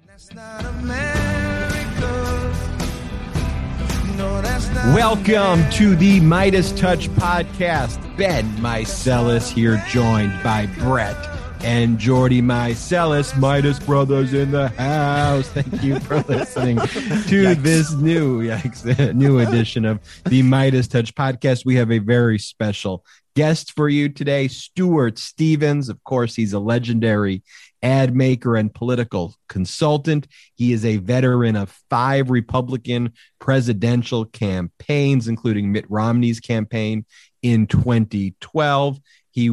Welcome to the Midas Touch podcast. Ben Meiselas here, joined by Brett and Jordy Meiselas, Midas Brothers in the house. Thank you for listening to this new edition of the Midas Touch podcast. We have a very special guest for you today, Stuart Stevens. Of course, he's a legendary ad maker and political consultant. He is a veteran of 5 Republican presidential campaigns, including Mitt Romney's campaign in 2012. He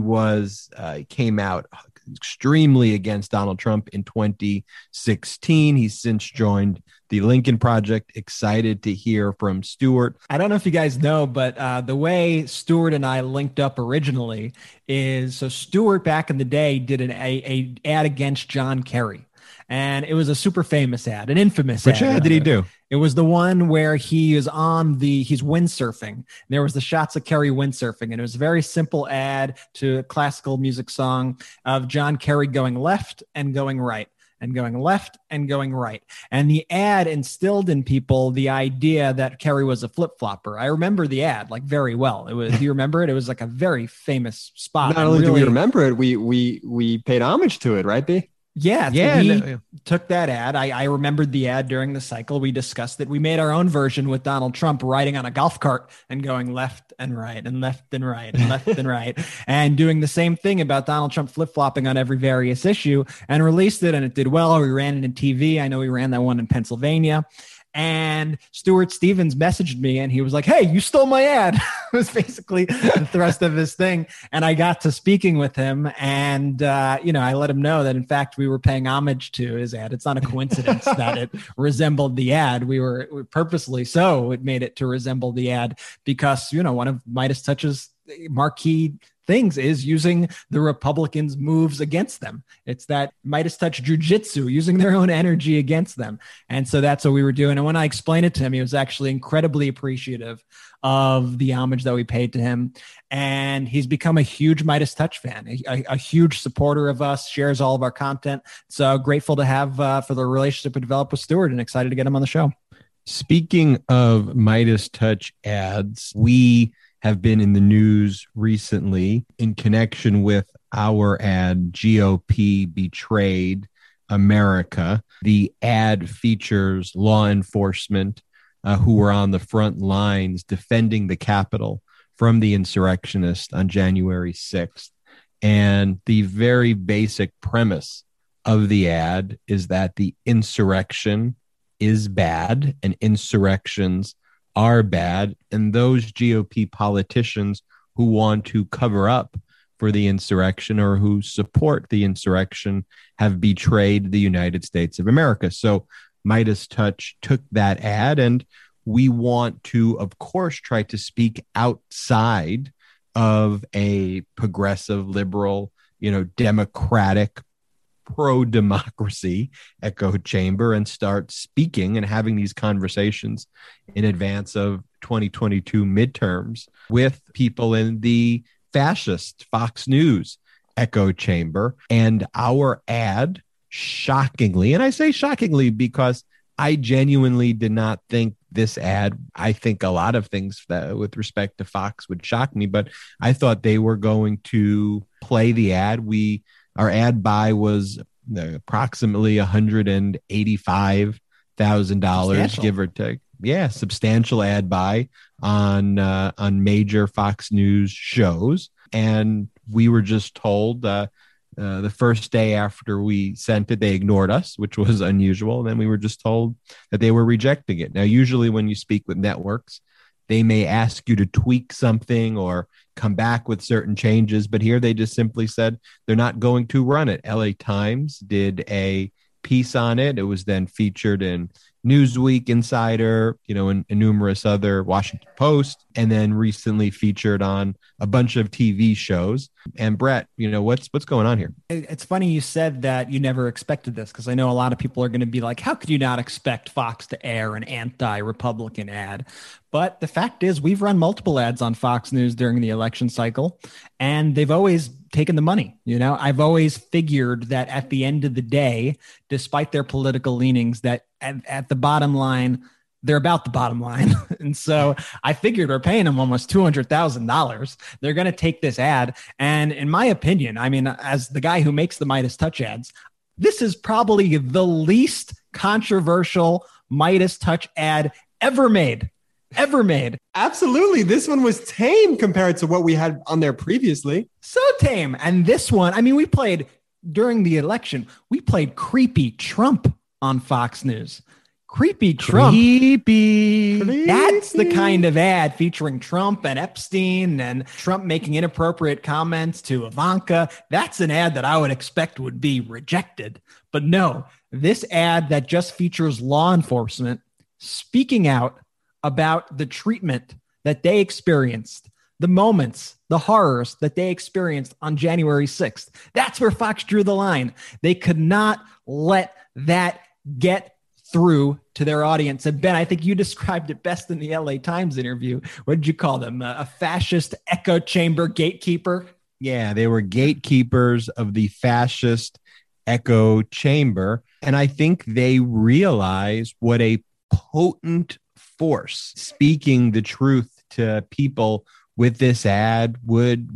came out extremely against Donald Trump in 2016. He's since joined the Lincoln Project. Excited to hear from Stuart. I don't know if you guys know, but the way Stuart and I linked up originally is, so Stuart back in the day did an ad against John Kerry. And it was a super famous ad, an infamous ad. Which ad did he do? It was the one where he's windsurfing. There was the shots of Kerry windsurfing, and it was a very simple ad to a classical music song of John Kerry going left and going right, and going left and going right. And the ad instilled in people the idea that Kerry was a flip-flopper. I remember the ad very well. Do you remember it? It was like a very famous spot. Not only do we remember it, we paid homage to it, right, B? Yeah. Took that ad. I remembered the ad during the cycle. We discussed it. We made our own version with Donald Trump riding on a golf cart and going left and right and left and right and left and right, and doing the same thing about Donald Trump flip-flopping on every various issue, and released it, and it did well. We ran it in TV. I know we ran that one in Pennsylvania. And Stuart Stevens messaged me, and he was like, "Hey, you stole my ad." It was basically the thrust of his thing. And I got to speaking with him, and I let him know that, in fact, we were paying homage to his ad. It's not a coincidence that it resembled the ad. We purposely so it made it to resemble the ad, because one of Midas Touch's marquee things is using the Republicans' moves against them. It's that Midas Touch jujitsu, using their own energy against them. And so that's what we were doing. And when I explained it to him, he was actually incredibly appreciative of the homage that we paid to him. And he's become a huge Midas Touch fan, a huge supporter of us, shares all of our content. So grateful to have for the relationship we developed with Stuart, and excited to get him on the show. Speaking of Midas Touch ads, we have been in the news recently in connection with our ad, GOP Betrayed America. The ad features law enforcement who were on the front lines defending the Capitol from the insurrectionists on January 6th. And the very basic premise of the ad is that the insurrection is bad and insurrections are bad, and those GOP politicians who want to cover up for the insurrection or who support the insurrection have betrayed the United States of America. So Midas Touch took that ad, and we want to, of course, try to speak outside of a progressive, liberal, democratic, pro-democracy echo chamber, and start speaking and having these conversations in advance of 2022 midterms with people in the fascist Fox News echo chamber. And our ad, shockingly, and I say shockingly because I genuinely did not think this ad, I think a lot of things that with respect to Fox would shock me, but I thought they were going to play the ad. Our ad buy was approximately $185,000, give or take. Yeah, substantial ad buy on major Fox News shows. And we were just told the first day after we sent it, they ignored us, which was unusual. And then we were just told that they were rejecting it. Now, usually when you speak with networks, they may ask you to tweak something or come back with certain changes, but here they just simply said they're not going to run it. LA Times did a piece on it. It was then featured in Newsweek Insider, and numerous other Washington Post, and then recently featured on a bunch of TV shows. And Brett, what's going on here? It's funny you said that you never expected this, because I know a lot of people are going to be like, how could you not expect Fox to air an anti-Republican ad? But the fact is, we've run multiple ads on Fox News during the election cycle, and they've always taken the money. I've always figured that at the end of the day, despite their political leanings, that at the bottom line, they're about the bottom line. And so I figured we're paying them almost $200,000. They're going to take this ad. And in my opinion, I mean, as the guy who makes the Midas Touch ads, this is probably the least controversial Midas Touch ad ever made. Absolutely. This one was tame compared to what we had on there previously. So tame. And this one, I mean, we played during the election, we played Creepy Trump on Fox News. Creepy Trump. Creepy. That's the kind of ad featuring Trump and Epstein and Trump making inappropriate comments to Ivanka. That's an ad that I would expect would be rejected. But no, this ad that just features law enforcement speaking out about the treatment that they experienced, the moments, the horrors that they experienced on January 6th. That's where Fox drew the line. They could not let that get through to their audience. And Ben, I think you described it best in the LA Times interview. What did you call them? A fascist echo chamber gatekeeper? Yeah, they were gatekeepers of the fascist echo chamber. And I think they realize what a potent force speaking the truth to people with this ad would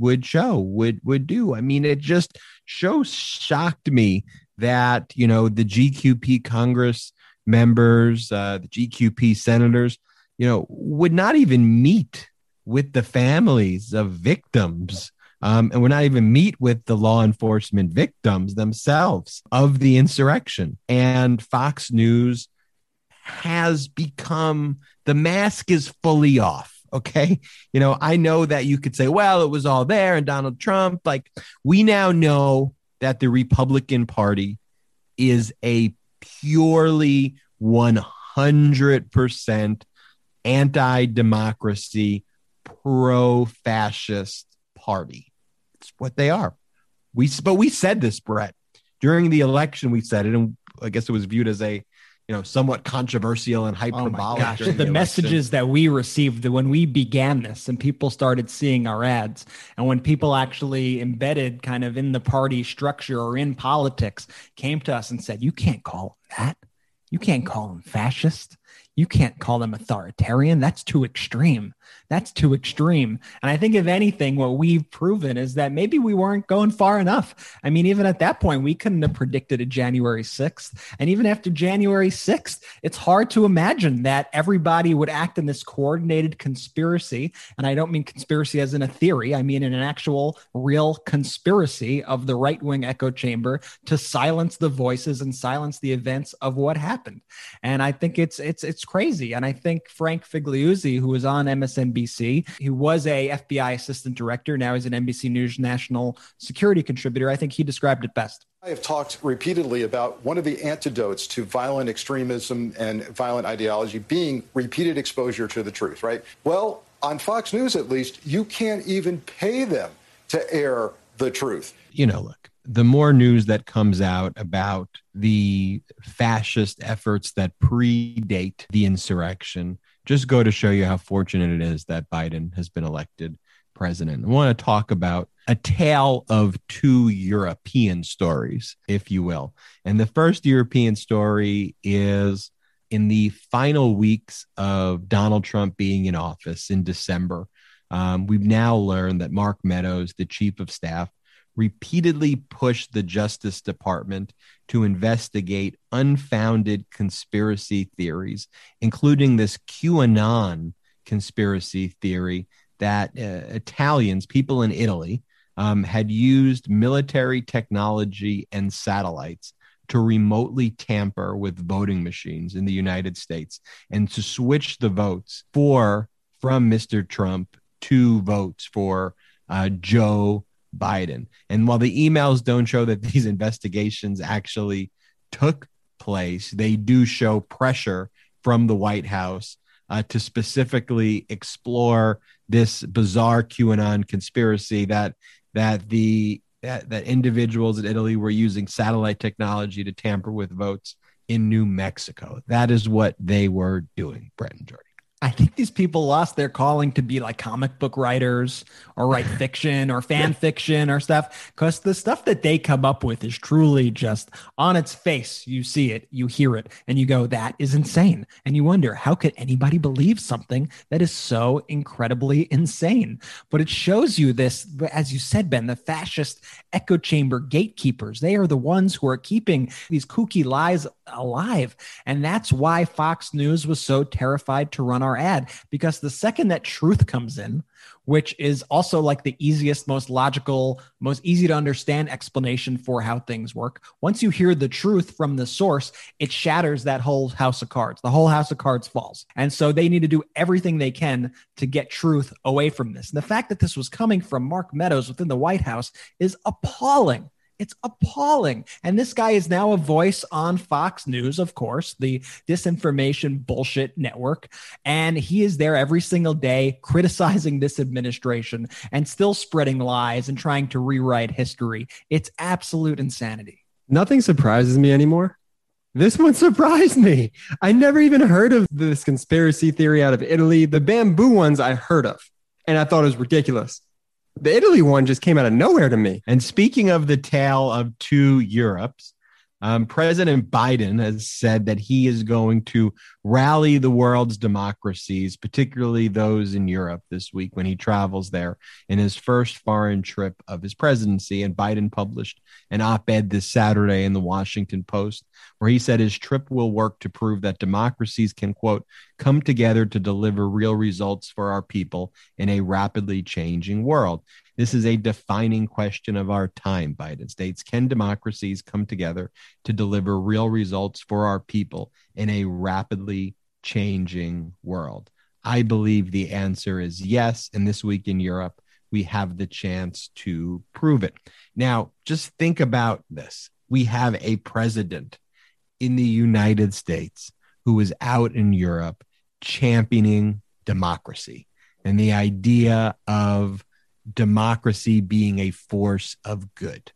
do. I mean, it just shocked me that, the GQP Congress members, the GQP senators, would not even meet with the families of victims, and would not even meet with the law enforcement victims themselves of the insurrection. And Fox News has become, the mask is fully off. Okay. I know that you could say, well, it was all there and Donald Trump. Like, we now know that the Republican Party is a purely 100% anti-democracy, pro-fascist party. It's what they are. But we said this, Brett, during the election. We said it, and I guess it was viewed as a somewhat controversial and hyperbolic. Oh my gosh, the messages that we received when we began this and people started seeing our ads, and when people actually embedded kind of in the party structure or in politics came to us and said, you can't call them that. You can't call them fascist. You can't call them authoritarian. That's too extreme. That's too extreme. And I think, if anything, what we've proven is that maybe we weren't going far enough. I mean, even at that point, we couldn't have predicted a January 6th. And even after January 6th, it's hard to imagine that everybody would act in this coordinated conspiracy. And I don't mean conspiracy as in a theory. I mean in an actual real conspiracy of the right-wing echo chamber to silence the voices and silence the events of what happened. And I think it's crazy. And I think Frank Figliuzzi, who was on MSNBC, who was a FBI assistant director, now he's an NBC News national security contributor, I think he described it best. I have talked repeatedly about one of the antidotes to violent extremism and violent ideology being repeated exposure to the truth, right? Well, on Fox News, at least, you can't even pay them to air the truth. Look, the more news that comes out about the fascist efforts that predate the insurrection just go to show you how fortunate it is that Biden has been elected president. I want to talk about a tale of two European stories, if you will. And the first European story is in the final weeks of Donald Trump being in office in December. We've now learned that Mark Meadows, the chief of staff, repeatedly pushed the Justice Department to investigate unfounded conspiracy theories, including this QAnon conspiracy theory that Italians, people in Italy, had used military technology and satellites to remotely tamper with voting machines in the United States and to switch the votes from Mr. Trump to votes for Joe Biden. And while the emails don't show that these investigations actually took place, they do show pressure from the White House to specifically explore this bizarre QAnon conspiracy that individuals in Italy were using satellite technology to tamper with votes in New Mexico. That is what they were doing, Brett and Jordy. I think these people lost their calling to be like comic book writers or write fiction or fan fiction or stuff, because the stuff that they come up with is truly just on its face. You see it, you hear it, and you go, that is insane. And you wonder, how could anybody believe something that is so incredibly insane? But it shows you this, as you said, Ben, the fascist echo chamber gatekeepers. They are the ones who are keeping these kooky lies alive. And that's why Fox News was so terrified to run our ad, because the second that truth comes in, which is also like the easiest, most logical, most easy to understand explanation for how things work, once you hear the truth from the source, it shatters that whole house of cards. The whole house of cards falls. And so they need to do everything they can to get truth away from this. And the fact that this was coming from Mark Meadows within the White House is appalling. It's appalling. And this guy is now a voice on Fox News, of course, the disinformation bullshit network. And he is there every single day criticizing this administration and still spreading lies and trying to rewrite history. It's absolute insanity. Nothing surprises me anymore. This one surprised me. I never even heard of this conspiracy theory out of Italy. The bamboo ones I heard of, and I thought it was ridiculous. The Italy one just came out of nowhere to me. And speaking of the tale of two Europes, President Biden has said that he is going to rally the world's democracies, particularly those in Europe, this week when he travels there in his first foreign trip of his presidency. And Biden published an op-ed this Saturday in the Washington Post, where he said his trip will work to prove that democracies can, quote, come together to deliver real results for our people in a rapidly changing world. This is a defining question of our time, Biden states. Can democracies come together to deliver real results for our people in a rapidly changing world? I believe the answer is yes. And this week in Europe, we have the chance to prove it. Now, just think about this. We have a president in the United States who is out in Europe championing democracy and the idea of democracy being a force of good.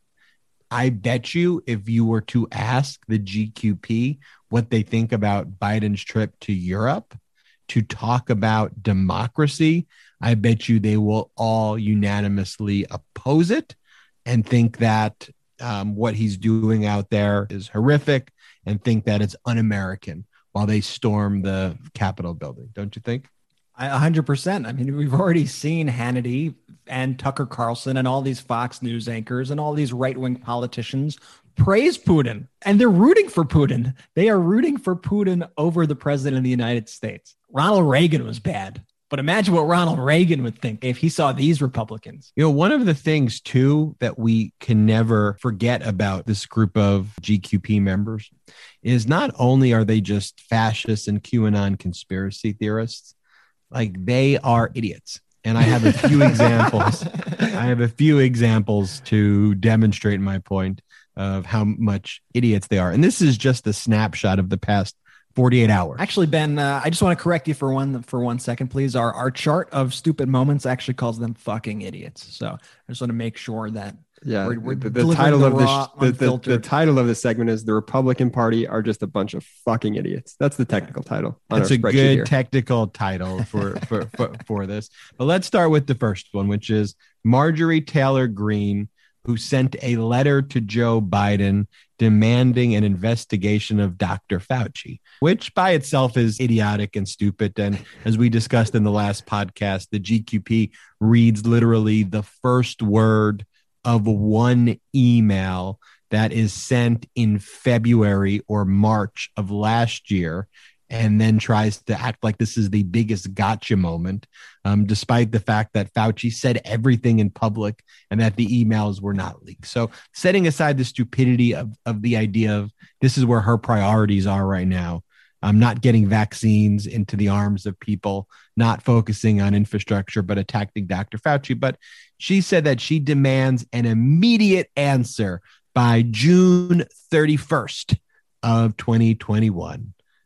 I bet you if you were to ask the GQP what they think about Biden's trip to Europe to talk about democracy, I bet you they will all unanimously oppose it and think that what he's doing out there is horrific and think that it's un-American while they storm the Capitol building. Don't you think? 100%. I mean, we've already seen Hannity and Tucker Carlson and all these Fox News anchors and all these right-wing politicians praise Putin, and they're rooting for Putin. They are rooting for Putin over the president of the United States. Ronald Reagan was bad, but imagine what Ronald Reagan would think if he saw these Republicans. You know, one of the things, too, that we can never forget about this group of GQP members is not only are they just fascists and QAnon conspiracy theorists, like they are idiots. And I have a few examples. I have a few examples to demonstrate my point of how much idiots they are. And this is just a snapshot of the past 48 hours. Actually, Ben, I just want to correct you for one second, please. Our chart of stupid moments actually calls them fucking idiots. So I just want to make sure that we're the title of the title of the segment is "The Republican Party are just a bunch of fucking idiots." That's the technical title. That's a good technical title for this. But let's start with the first one, which is Marjorie Taylor Greene, who sent a letter to Joe Biden demanding an investigation of Dr. Fauci, which by itself is idiotic and stupid. And as we discussed in the last podcast, the GQP reads literally the first word of one email that is sent in February or March of last year, and then tries to act like this is the biggest gotcha moment, despite the fact that Fauci said everything in public and that the emails were not leaked. So setting aside the stupidity of the idea of this is where her priorities are right now, not getting vaccines into the arms of people, not focusing on infrastructure, but attacking Dr. Fauci. But she said that she demands an immediate answer by June 31st of 2021.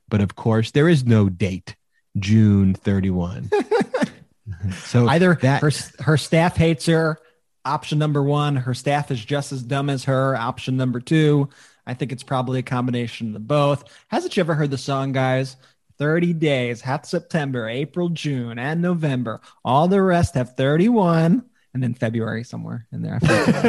But of course, there is no date, June 31. So either her staff hates her, option number one, her staff is just as dumb as her, option number two. I think it's probably a combination of both. Hasn't you ever heard the song, guys? 30 days, half September, April, June, and November. All the rest have 31. And then February somewhere in there.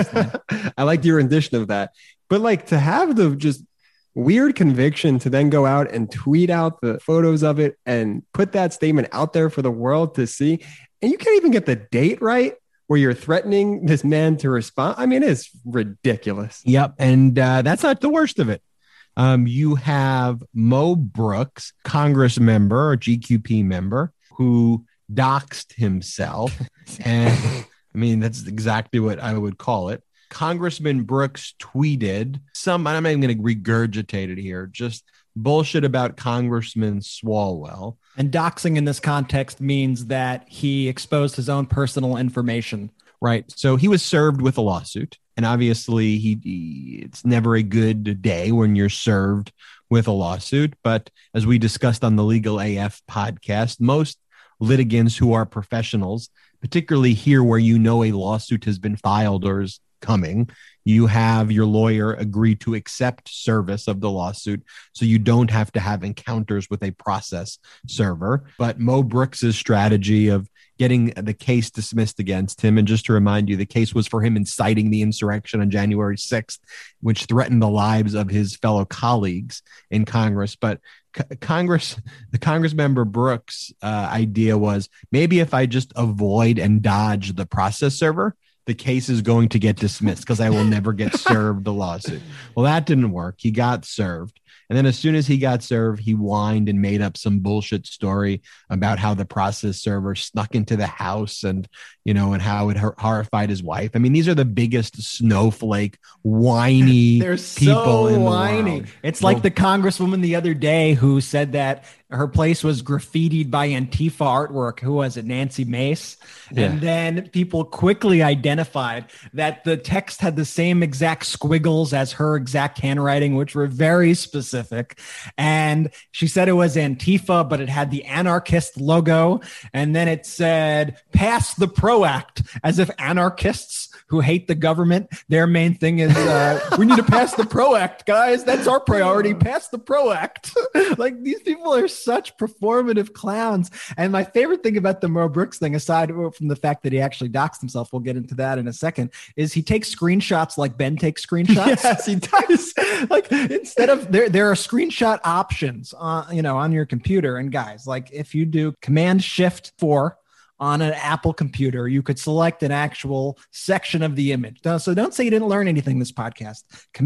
I like your rendition of that. But like to have the just weird conviction to then go out and tweet out the photos of it and put that statement out there for the world to see. And you can't even get the date right where you're threatening this man to respond. I mean, it's ridiculous. Yep. And that's not the worst of it. You have Mo Brooks, Congress member or GQP member, who doxed himself. And I mean, that's exactly what I would call it. Congressman Brooks tweeted I'm not even going to regurgitate it here, just bullshit about Congressman Swalwell. And doxing in this context means that he exposed his own personal information. Right. So he was served with a lawsuit. And obviously, it's never a good day when you're served with a lawsuit. But as we discussed on the Legal AF podcast, most litigants who are professionals, particularly here where you know a lawsuit has been filed or is coming, you have your lawyer agree to accept service of the lawsuit so you don't have to have encounters with a process server. But Mo Brooks's strategy of getting the case dismissed against him, and just to remind you, the case was for him inciting the insurrection on January 6th, which threatened the lives of his fellow colleagues in Congress. But the Congress member Brooks' idea was maybe if I just avoid and dodge the process server, the case is going to get dismissed because I will never get served the lawsuit. Well, that didn't work. He got served. And then as soon as he got served, he whined and made up some bullshit story about how the process server snuck into the house and how it horrified his wife. I mean, these are the biggest snowflake, whiny They're people so in the whiny. world. It's like the congresswoman the other day who said that her place was graffitied by Antifa artwork. Who was it? Nancy Mace. Yeah. And then people quickly identified that the text had the same exact squiggles as her exact handwriting, which were very specific. And she said it was Antifa, but it had the anarchist logo. And then it said, pass the PRO Act, as if anarchists who hate the government, their main thing is, we need to pass the PRO Act, guys. That's our priority. Pass the PRO Act. Like, these people are such performative clowns. And my favorite thing about the Mo Brooks thing, aside from the fact that he actually doxed himself, we'll get into that in a second, is he takes screenshots like Ben takes screenshots. Yes, he does. Like, instead of there are screenshot options on your computer. And guys, like, if you do Command-Shift-4 on an Apple computer, you could select an actual section of the image. So don't say you didn't learn anything this podcast.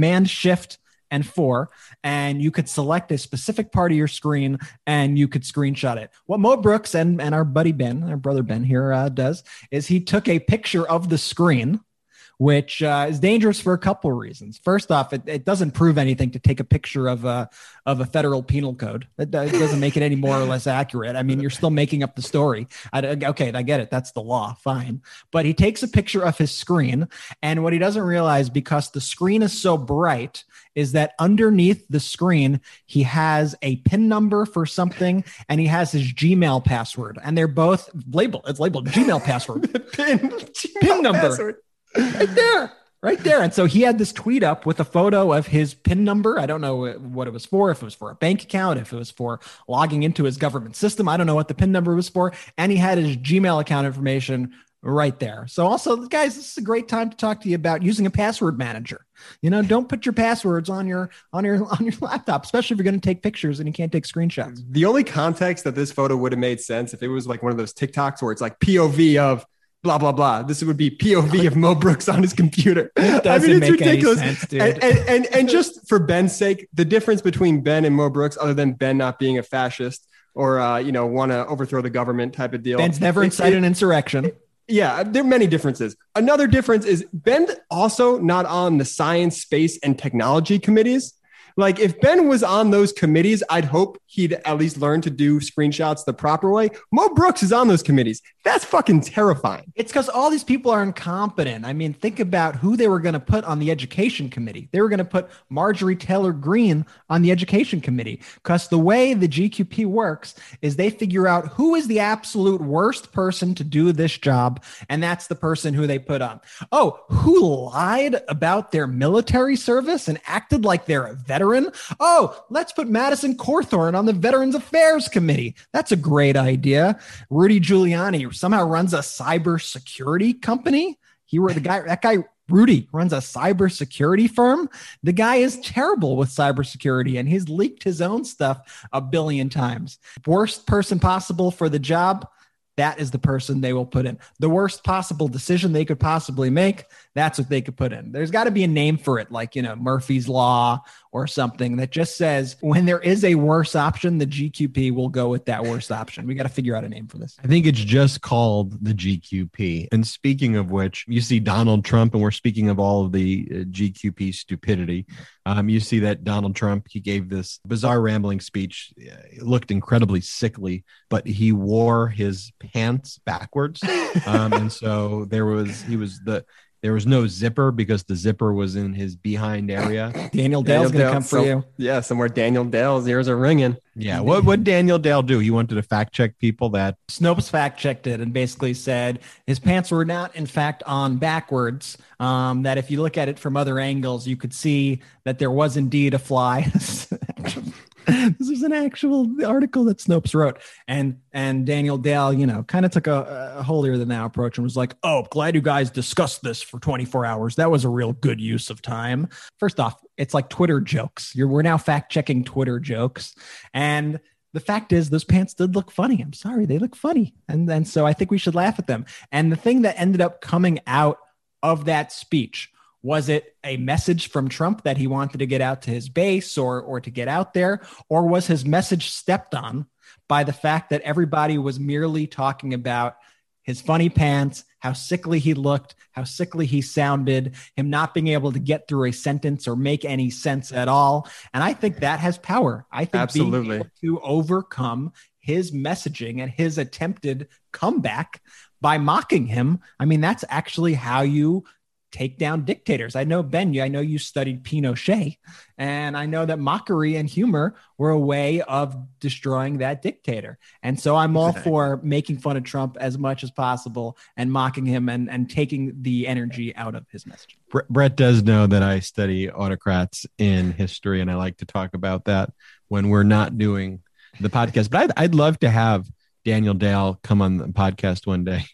Command-Shift-4, and you could select a specific part of your screen and you could screenshot it. What Mo Brooks and our buddy Ben, our brother Ben here does is he took a picture of the screen, which is dangerous for a couple of reasons. First off, it doesn't prove anything to take a picture of a federal penal code. It doesn't make it any more or less accurate. I mean, you're still making up the story. Okay, I get it. That's the law. Fine. But he takes a picture of his screen, and what he doesn't realize, because the screen is so bright, is that underneath the screen, he has a PIN number for something, and he has his Gmail password, and they're both labeled. It's labeled Gmail password. PIN number. Password. Right there. And so he had this tweet up with a photo of his PIN number. I don't know what it was for, if it was for a bank account, if it was for logging into his government system. I don't know what the PIN number was for. And he had his Gmail account information right there. So also, guys, this is a great time to talk to you about using a password manager. Don't put your passwords on your laptop, especially if you're going to take pictures and you can't take screenshots. The only context that this photo would have made sense if it was like one of those TikToks where it's like POV of blah, blah, blah. This would be POV of Mo Brooks on his computer. It doesn't make ridiculous. Any sense, dude. And just for Ben's sake, the difference between Ben and Mo Brooks, other than Ben not being a fascist or, want to overthrow the government type of deal. Ben's never incited an insurrection. Yeah, there are many differences. Another difference is Ben also not on the science, space, and technology committees, Like if Ben was on those committees, I'd hope he'd at least learn to do screenshots the proper way. Mo Brooks is on those committees. That's fucking terrifying. It's because all these people are incompetent. I mean, think about who they were going to put on the education committee. They were going to put Marjorie Taylor Greene on the education committee because the way the GQP works is they figure out who is the absolute worst person to do this job, and that's the person who they put on. Oh, who lied about their military service and acted like they're a veteran? Oh, let's put Madison Cawthorn on the Veterans Affairs Committee. That's a great idea. Rudy Giuliani somehow runs a cybersecurity company. That guy Rudy runs a cybersecurity firm. The guy is terrible with cybersecurity, and he's leaked his own stuff 1 billion times. Worst person possible for the job. That is the person they will put in. The worst possible decision they could possibly make, that's what they could put in. There's got to be a name for it, like, Murphy's Law or something that just says when there is a worse option, the GQP will go with that worst option. We got to figure out a name for this. I think it's just called the GQP. And speaking of which, you see Donald Trump, and we're speaking of all of the GQP stupidity. You see that Donald Trump, he gave this bizarre rambling speech. It looked incredibly sickly, but he wore his pants backwards. And so there was no zipper because the zipper was in his behind area. Daniel Dale's going to come for you. Yeah, somewhere Daniel Dale's ears are ringing. Yeah, what Daniel Dale do? He wanted to fact check people that Snopes fact checked it and basically said his pants were not, in fact, on backwards. That if you look at it from other angles, you could see that there was indeed a fly. This is an actual article that Snopes wrote. And Daniel Dale, kind of took a holier than thou approach and was like, oh, glad you guys discussed this for 24 hours. That was a real good use of time. First off, it's like Twitter jokes. We're now fact checking Twitter jokes. And the fact is, those pants did look funny. I'm sorry, they look funny. And so I think we should laugh at them. And the thing that ended up coming out of that speech, was it a message from Trump that he wanted to get out to his base or to get out there? Or was his message stepped on by the fact that everybody was merely talking about his funny pants, how sickly he looked, how sickly he sounded, him not being able to get through a sentence or make any sense at all? And I think that has power. I think absolutely being able to overcome his messaging and his attempted comeback by mocking him, I mean, that's actually how you take down dictators. I know, Ben, I know you studied Pinochet, and I know that mockery and humor were a way of destroying that dictator. And so I'm all for making fun of Trump as much as possible and mocking him and taking the energy out of his message. Brett does know that I study autocrats in history, and I like to talk about that when we're not doing the podcast. But I'd love to have Daniel Dale come on the podcast one day.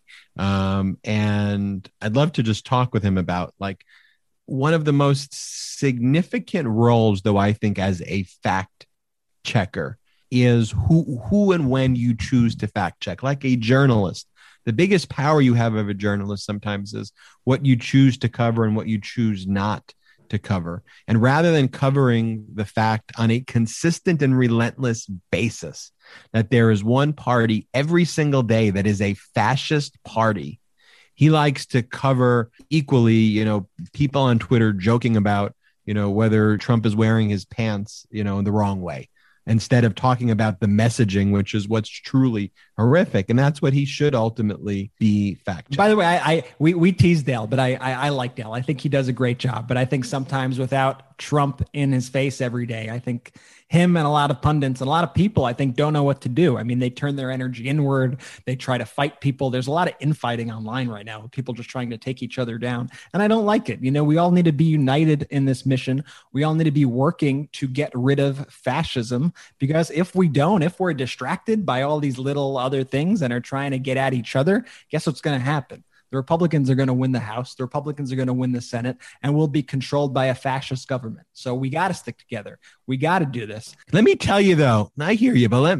And I'd love to just talk with him about like one of the most significant roles, though, I think as a fact checker is who and when you choose to fact check. Like a journalist, the biggest power you have of a journalist sometimes is what you choose to cover and what you choose not to cover. And rather than covering the fact on a consistent and relentless basis that there is one party every single day that is a fascist party, he likes to cover equally, people on Twitter joking about, whether Trump is wearing his pants, the wrong way, instead of talking about the messaging, which is what's truly horrific. And that's what he should ultimately be fact-checking. By the way, we tease Dale, but I like Dale. I think he does a great job. But I think sometimes without Trump in his face every day, I think him and a lot of pundits and a lot of people, I think, don't know what to do. I mean, they turn their energy inward. They try to fight people. There's a lot of infighting online right now with people just trying to take each other down. And I don't like it. We all need to be united in this mission. We all need to be working to get rid of fascism, because if we don't, if we're distracted by all these little other things and are trying to get at each other, guess what's going to happen? The Republicans are going to win the House. The Republicans are going to win the Senate, and we'll be controlled by a fascist government. So we got to stick together. We got to do this. Let me tell you, though, I hear you, but let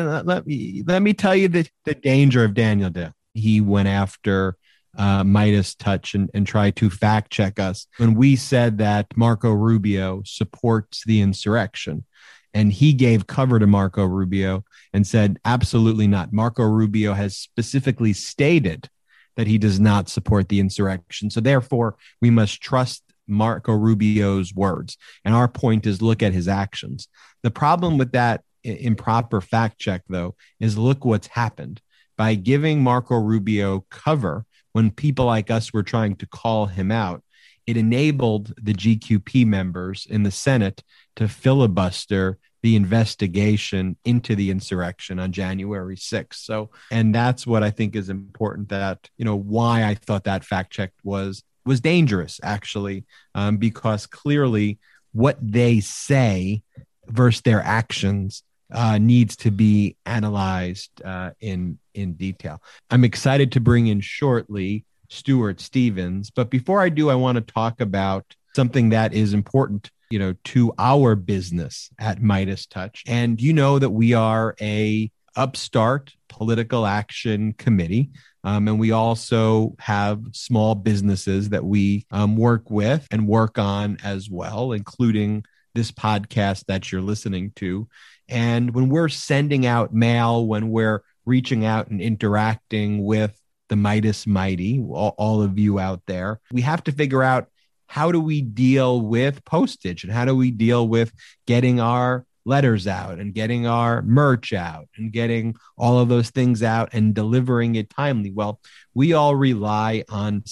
me tell you the danger of Daniel Dale. He went after Midas Touch and tried to fact check us when we said that Marco Rubio supports the insurrection. And he gave cover to Marco Rubio and said, absolutely not. Marco Rubio has specifically stated that he does not support the insurrection. So therefore, we must trust Marco Rubio's words. And our point is look at his actions. The problem with that improper fact check, though, is look what's happened. By giving Marco Rubio cover when people like us were trying to call him out, it enabled the GQP members in the Senate to filibuster the investigation into the insurrection on January 6th. So, and that's what I think is important, that, why I thought that fact check was dangerous, actually, because clearly what they say versus their actions needs to be analyzed in detail. I'm excited to bring in shortly Stuart Stevens, but before I do, I want to talk about something that is important, to our business at MeidasTouch. And you know that we are a upstart political action committee. And we also have small businesses that we work with and work on as well, including this podcast that you're listening to. And when we're sending out mail, when we're reaching out and interacting with the Meidas Mighty, all of you out there, we have to figure out, how do we deal with postage and how do we deal with getting our letters out and getting our merch out and getting all of those things out and delivering it timely? Well, we all rely on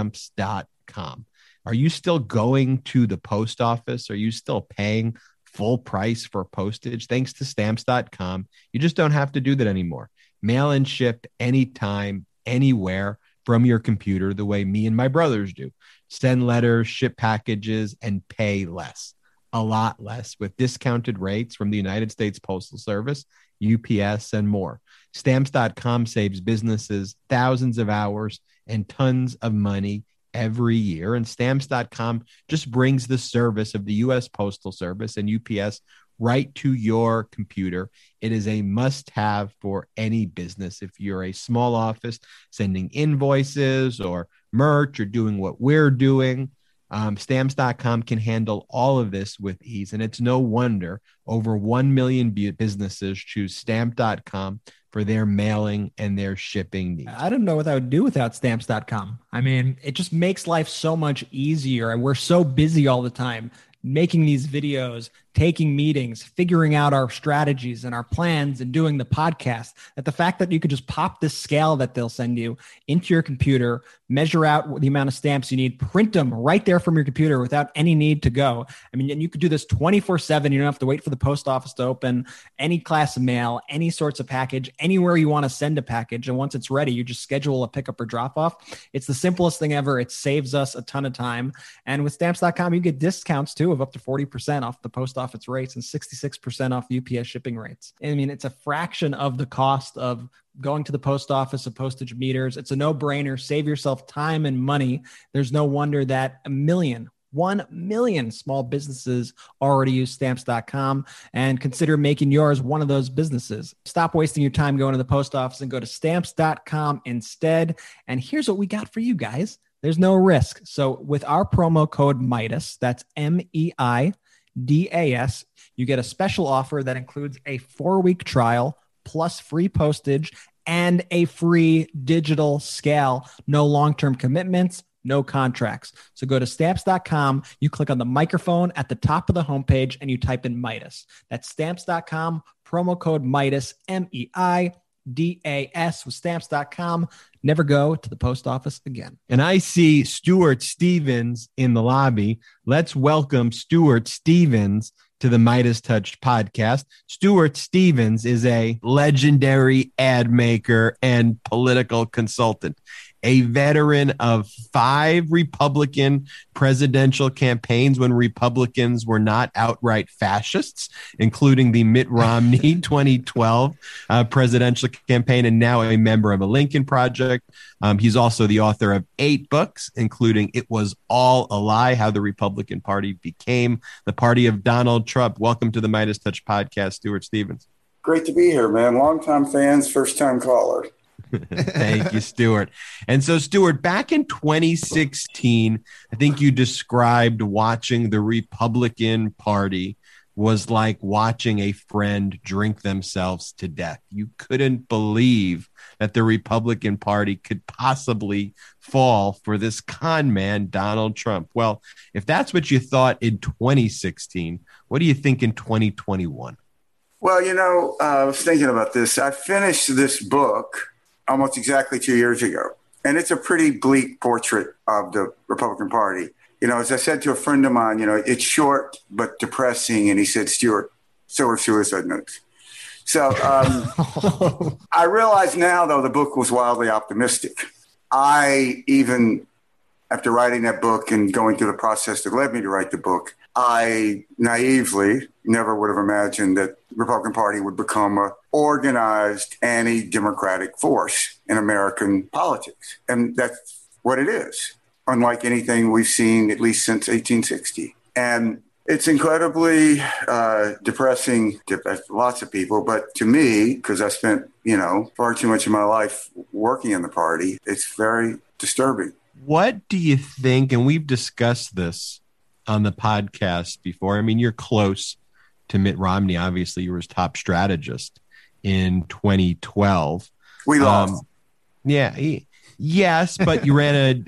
stamps.com. Are you still going to the post office? Are you still paying full price for postage? Thanks to stamps.com, you just don't have to do that anymore. Mail and ship anytime, anywhere from your computer, the way me and my brothers do. Send letters, ship packages, and pay less, a lot less, with discounted rates from the United States Postal Service, UPS, and more. Stamps.com saves businesses thousands of hours and tons of money every year. And Stamps.com just brings the service of the U.S. Postal Service and UPS right to your computer. It is a must-have for any business. If you're a small office sending invoices or merch or doing what we're doing, Stamps.com can handle all of this with ease. And it's no wonder over 1 million businesses choose Stamp.com for their mailing and their shipping needs. I don't know what I would do without Stamps.com. I mean, it just makes life so much easier. And we're so busy all the time making these videos, taking meetings, figuring out our strategies and our plans and doing the podcast, that the fact that you could just pop this scale that they'll send you into your computer, measure out the amount of stamps you need, print them right there from your computer without any need to go. I mean, and you could do this 24/7. You don't have to wait for the post office to open any class of mail, any sorts of package, anywhere you want to send a package. And once it's ready, you just schedule a pickup or drop off. It's the simplest thing ever. It saves us a ton of time. And with stamps.com, you get discounts too of up to 40% off the post office rates and 66% off UPS shipping rates. I mean, it's a fraction of the cost of going to the post office of postage meters. It's a no-brainer. Save yourself time and money. There's no wonder that 1 million small businesses already use stamps.com, and consider making yours one of those businesses. Stop wasting your time going to the post office and go to stamps.com instead. And here's what we got for you guys. There's no risk. So with our promo code Meidas, that's MEIDAS, you get a special offer that includes a 4-week trial plus free postage and a free digital scale. No long-term commitments, no contracts. So go to stamps.com, you click on the microphone at the top of the homepage, and you type in Meidas. That's stamps.com, promo code Meidas, MEIDAS with stamps.com. Never go to the post office again. And I see Stuart Stevens in the lobby. Let's welcome Stuart Stevens to the MeidasTouch podcast. Stuart Stevens is a legendary ad maker and political consultant, a veteran of 5 Republican presidential campaigns when Republicans were not outright fascists, including the Mitt Romney 2012 presidential campaign, and now a member of a Lincoln Project. He's also the author of 8 books, including It Was All a Lie, How the Republican Party Became the Party of Donald Trump. Welcome to the MeidasTouch podcast, Stuart Stevens. Great to be here, man. Longtime fans, first-time caller. Thank you, Stuart. And so, Stuart, back in 2016, I think you described watching the Republican Party was like watching a friend drink themselves to death. You couldn't believe that the Republican Party could possibly fall for this con man, Donald Trump. Well, if that's what you thought in 2016, what do you think in 2021? Well, I was thinking about this. I finished this book almost exactly 2 years ago, and it's a pretty bleak portrait of the Republican Party. As I said to a friend of mine, it's short but depressing. And he said, Stuart, so are suicide notes. So I realize now, though, the book was wildly optimistic. I even, after writing that book and going through the process that led me to write the book, I naively never would have imagined that the Republican Party would become an organized anti-democratic force in American politics. And that's what it is, unlike anything we've seen at least since 1860. And it's incredibly depressing to lots of people. But to me, because I spent, far too much of my life working in the party, it's very disturbing. What do you think, and we've discussed this on the podcast before, I mean, you're close to Mitt Romney. Obviously, you were his top strategist in 2012. We lost. Yes, but you ran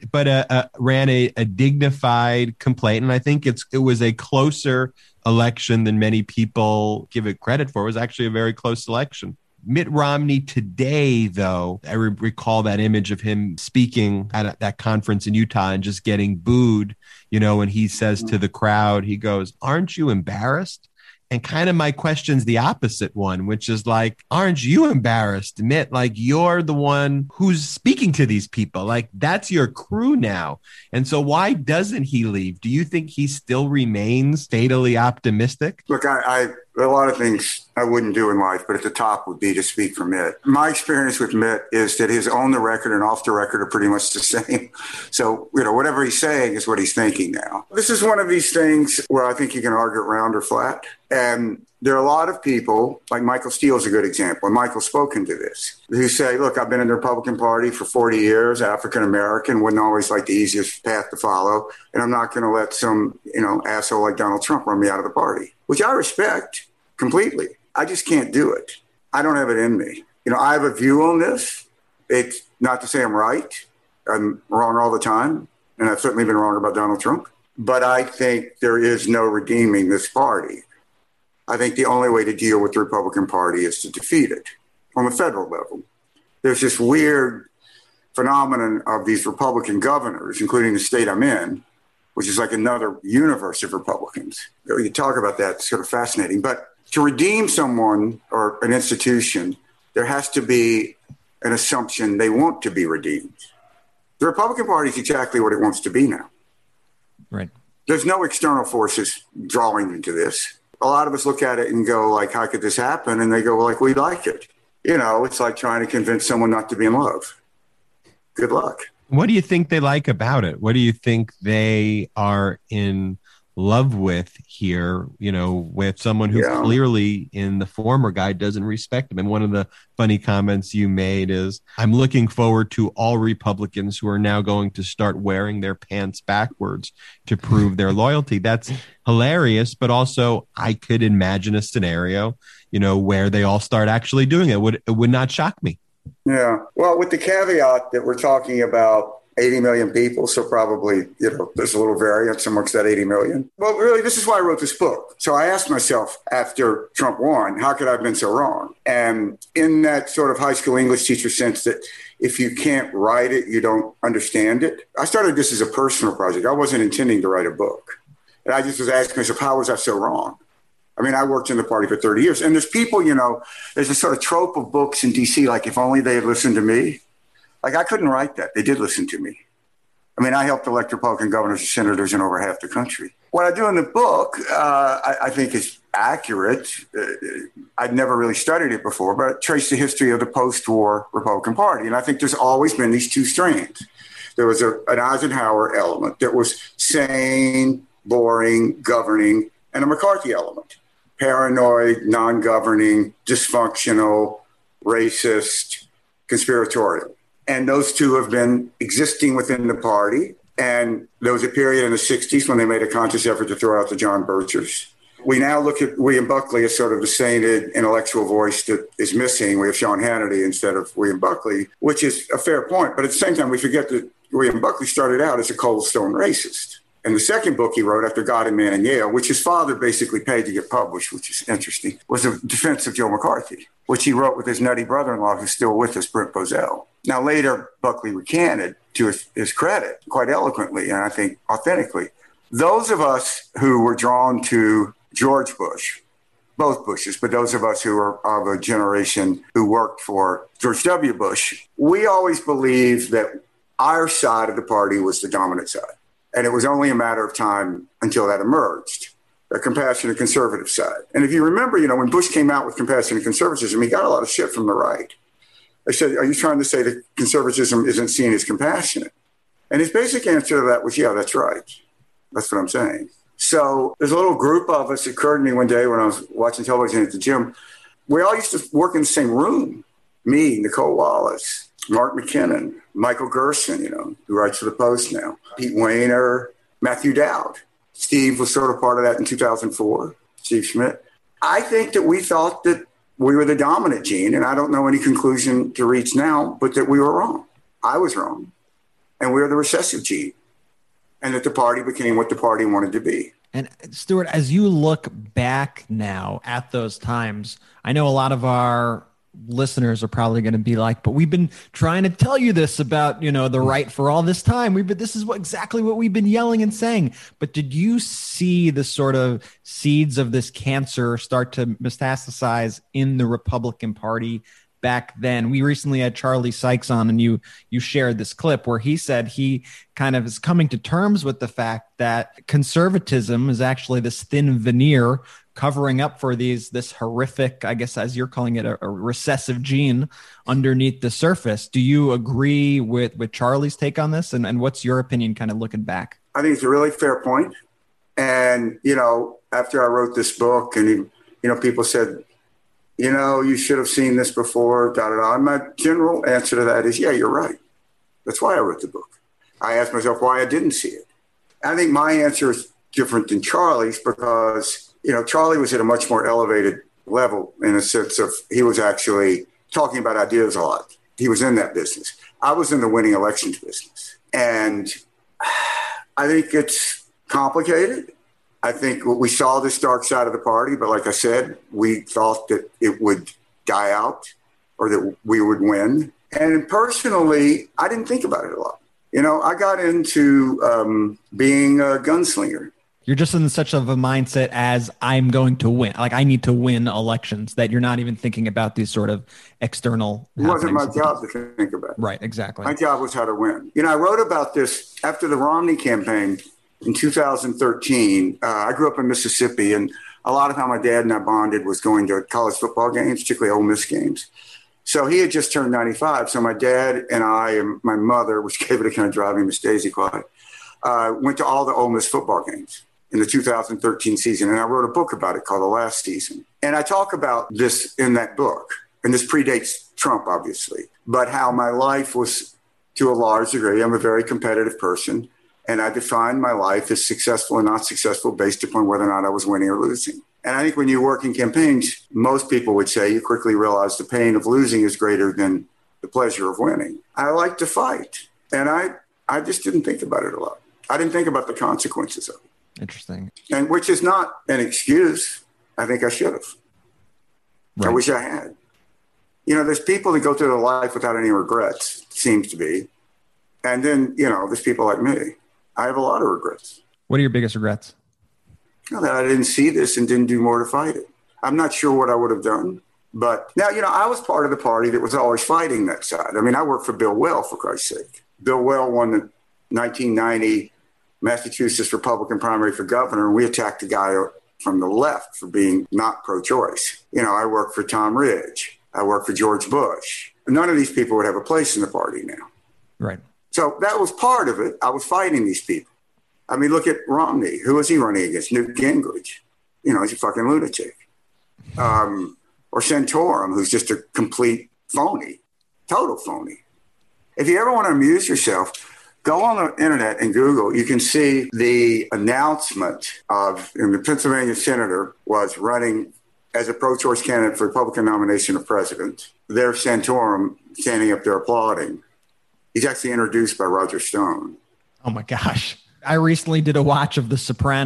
a dignified complaint, and I think it was a closer election than many people give it credit for. It was actually a very close election. Mitt Romney today, though, I recall that image of him speaking at that conference in Utah and just getting booed, and he says to the crowd, he goes, "Aren't you embarrassed?" And kind of my question's the opposite one, which is like, aren't you embarrassed, Mitt? Like, you're the one who's speaking to these people. Like, that's your crew now. And so why doesn't he leave? Do you think he still remains fatally optimistic? Look, I a lot of things I wouldn't do in life, but at the top would be to speak for Mitt. My experience with Mitt is that his on the record and off the record are pretty much the same. So, whatever he's saying is what he's thinking now. This is one of these things where I think you can argue it round or flat. And there are a lot of people, like Michael Steele is a good example, and Michael's spoken to this, who say, look, I've been in the Republican Party for 40 years, African-American, wasn't always like the easiest path to follow, and I'm not going to let some, asshole like Donald Trump run me out of the party, which I respect completely. I just can't do it. I don't have it in me. I have a view on this. It's not to say I'm right. I'm wrong all the time, and I've certainly been wrong about Donald Trump, but I think there is no redeeming this party. I think the only way to deal with the Republican Party is to defeat it on the federal level. There's this weird phenomenon of these Republican governors, including the state I'm in, which is like another universe of Republicans. You talk about that, it's sort of fascinating. But to redeem someone or an institution, there has to be an assumption they want to be redeemed. The Republican Party is exactly what it wants to be now. Right. There's no external forces drawing into this. A lot of us look at it and go, like, how could this happen? And they go, well, like, we like it. It's like trying to convince someone not to be in love. Good luck. What do you think they like about it? What do you think they are in love with here, with someone who clearly in the former guy doesn't respect him? And one of the funny comments you made is, I'm looking forward to all Republicans who are now going to start wearing their pants backwards to prove their loyalty. That's hilarious, but also I could imagine a scenario, where they all start actually doing it. It would not shock me. Yeah. Well, with the caveat that we're talking about 80 million people, so probably, there's a little variance amongst that 80 million. Well, really, this is why I wrote this book. So I asked myself after Trump won, how could I have been so wrong? And in that sort of high school English teacher sense that if you can't write it, you don't understand it. I started this as a personal project. I wasn't intending to write a book. And I just was asking myself, how was I so wrong? I mean, I worked in the party for 30 years. And there's people, there's a sort of trope of books in D.C., like, if only they had listened to me. Like, I couldn't write that. They did listen to me. I mean, I helped elect Republican governors and senators in over half the country. What I do in the book, I think is accurate. I'd never really studied it before, but I traced the history of the post-war Republican Party. And I think there's always been these two strands. There was an Eisenhower element that was sane, boring, governing, and a McCarthy element. Paranoid, non-governing, dysfunctional, racist, conspiratorial. And those two have been existing within the party. And there was a period in the 60s when they made a conscious effort to throw out the John Birchers. We now look at William Buckley as sort of the sainted intellectual voice that is missing. We have Sean Hannity instead of William Buckley, which is a fair point. But at the same time, we forget that William Buckley started out as a cold stone racist. And the second book he wrote after God and Man in Yale, which his father basically paid to get published, which is interesting, was a defense of Joe McCarthy, which he wrote with his nutty brother-in-law, who's still with us, Brent Bozell. Now, later, Buckley recanted, to his credit, quite eloquently, and I think authentically. Those of us who were drawn to George Bush, both Bushes, but those of us who are of a generation who worked for George W. Bush, we always believed that our side of the party was the dominant side. And it was only a matter of time until that emerged, the compassionate conservative side. And if you remember, when Bush came out with compassionate conservatism, he got a lot of shit from the right. They said, are you trying to say that conservatism isn't seen as compassionate? And his basic answer to that was, yeah, that's right. That's what I'm saying. So there's a little group of us. It occurred to me one day when I was watching television at the gym. We all used to work in the same room. Me, Nicole Wallace, Mark McKinnon, Michael Gerson, who writes for the Post now, Pete Wehner, Matthew Dowd. Steve was sort of part of that in 2004, Steve Schmidt. I think that we thought that we were the dominant gene, and I don't know any conclusion to reach now, but that we were wrong. I was wrong. And we were the recessive gene. And that the party became what the party wanted to be. And Stuart, as you look back now at those times, I know a lot of our listeners are probably going to be like, but we've been trying to tell you this about, the right for all this time. This is exactly what we've been yelling and saying. But did you see the sort of seeds of this cancer start to metastasize in the Republican Party back then? We recently had Charlie Sykes on, and you shared this clip where he said he kind of is coming to terms with the fact that conservatism is actually this thin veneer covering up for this horrific, I guess, as you're calling it, a recessive gene underneath the surface. Do you agree with Charlie's take on this? And what's your opinion kind of looking back? I think it's a really fair point. And, after I wrote this book and, people said, you should have seen this before, And my general answer to that is, yeah, you're right. That's why I wrote the book. I asked myself why I didn't see it. I think my answer is different than Charlie's because, Charlie was at a much more elevated level in a sense of he was actually talking about ideas a lot. He was in that business. I was in the winning elections business. And I think it's complicated. I think we saw this dark side of the party, but like I said, we thought that it would die out or that we would win. And personally, I didn't think about it a lot. I got into being a gunslinger. You're just in such of a mindset as I'm going to win. Like I need to win elections that you're not even thinking about these sort of external. It wasn't my job to think about it. Right, exactly. My job was how to win. I wrote about this after the Romney campaign in 2013. I grew up in Mississippi, and a lot of how my dad and I bonded was going to college football games, particularly Ole Miss games. So he had just turned 95. So my dad and I and my mother, which gave it a kind of driving Miss Daisy quiet, went to all the Ole Miss football games in the 2013 season. And I wrote a book about it called The Last Season. And I talk about this in that book. And this predates Trump, obviously, but how my life was, to a large degree, I'm a very competitive person. And I defined my life as successful and not successful based upon whether or not I was winning or losing. And I think when you work in campaigns, most people would say you quickly realize the pain of losing is greater than the pleasure of winning. I like to fight. And I just didn't think about it a lot. I didn't think about the consequences of it. Interesting. And which is not an excuse. I think I should have. Right. I wish I had. There's people that go through their life without any regrets, seems to be. And then, there's people like me. I have a lot of regrets. What are your biggest regrets? That I didn't see this and didn't do more to fight it. I'm not sure what I would have done. But now, I was part of the party that was always fighting that side. I mean, I worked for Bill Weld, for Christ's sake. Bill Weld won the 1990 Massachusetts Republican primary for governor, and we attacked the guy from the left for being not pro-choice. I worked for Tom Ridge. I worked for George Bush. None of these people would have a place in the party now. Right. So that was part of it. I was fighting these people. I mean, look at Romney. Who was he running against? Newt Gingrich. He's a fucking lunatic. Or Santorum, who's just a complete phony, total phony. If you ever want to amuse yourself, Go on the internet and Google. You can see the announcement and the Pennsylvania senator was running as a pro-choice candidate for Republican nomination of president. There's Santorum standing up there applauding. He's actually introduced by Roger Stone. Oh my gosh. I recently did a rewatch of The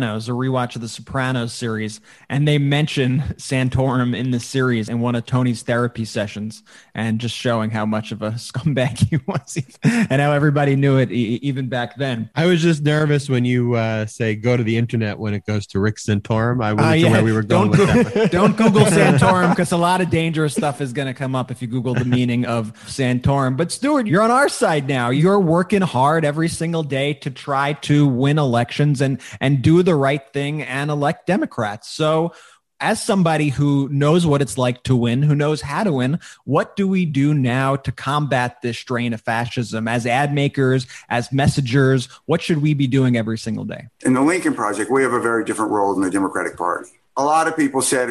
Sopranos series, and they mention Santorum in the series in one of Tony's therapy sessions, and just showing how much of a scumbag he was and how everybody knew it even back then. I was just nervous when you say go to the internet when it goes to Rick Santorum. I wasn't sure where we were going with that. Don't Google Santorum, because a lot of dangerous stuff is going to come up if you Google the meaning of Santorum. But Stuart, you're on our side now. You're working hard every single day to try to win elections and do the right thing and elect Democrats. So as somebody who knows what it's like to win, who knows how to win, what do we do now to combat this strain of fascism? As ad makers, as messengers, what should we be doing every single day? In the Lincoln Project, we have a very different role in the Democratic Party. A lot of people said in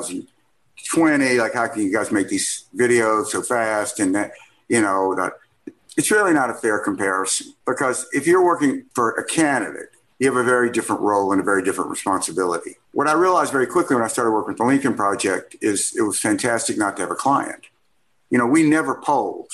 2020, like, how can you guys make these videos so fast? And that, that it's really not a fair comparison, because if you're working for a candidate, you have a very different role and a very different responsibility. What I realized very quickly when I started working with the Lincoln Project is it was fantastic not to have a client. We never polled.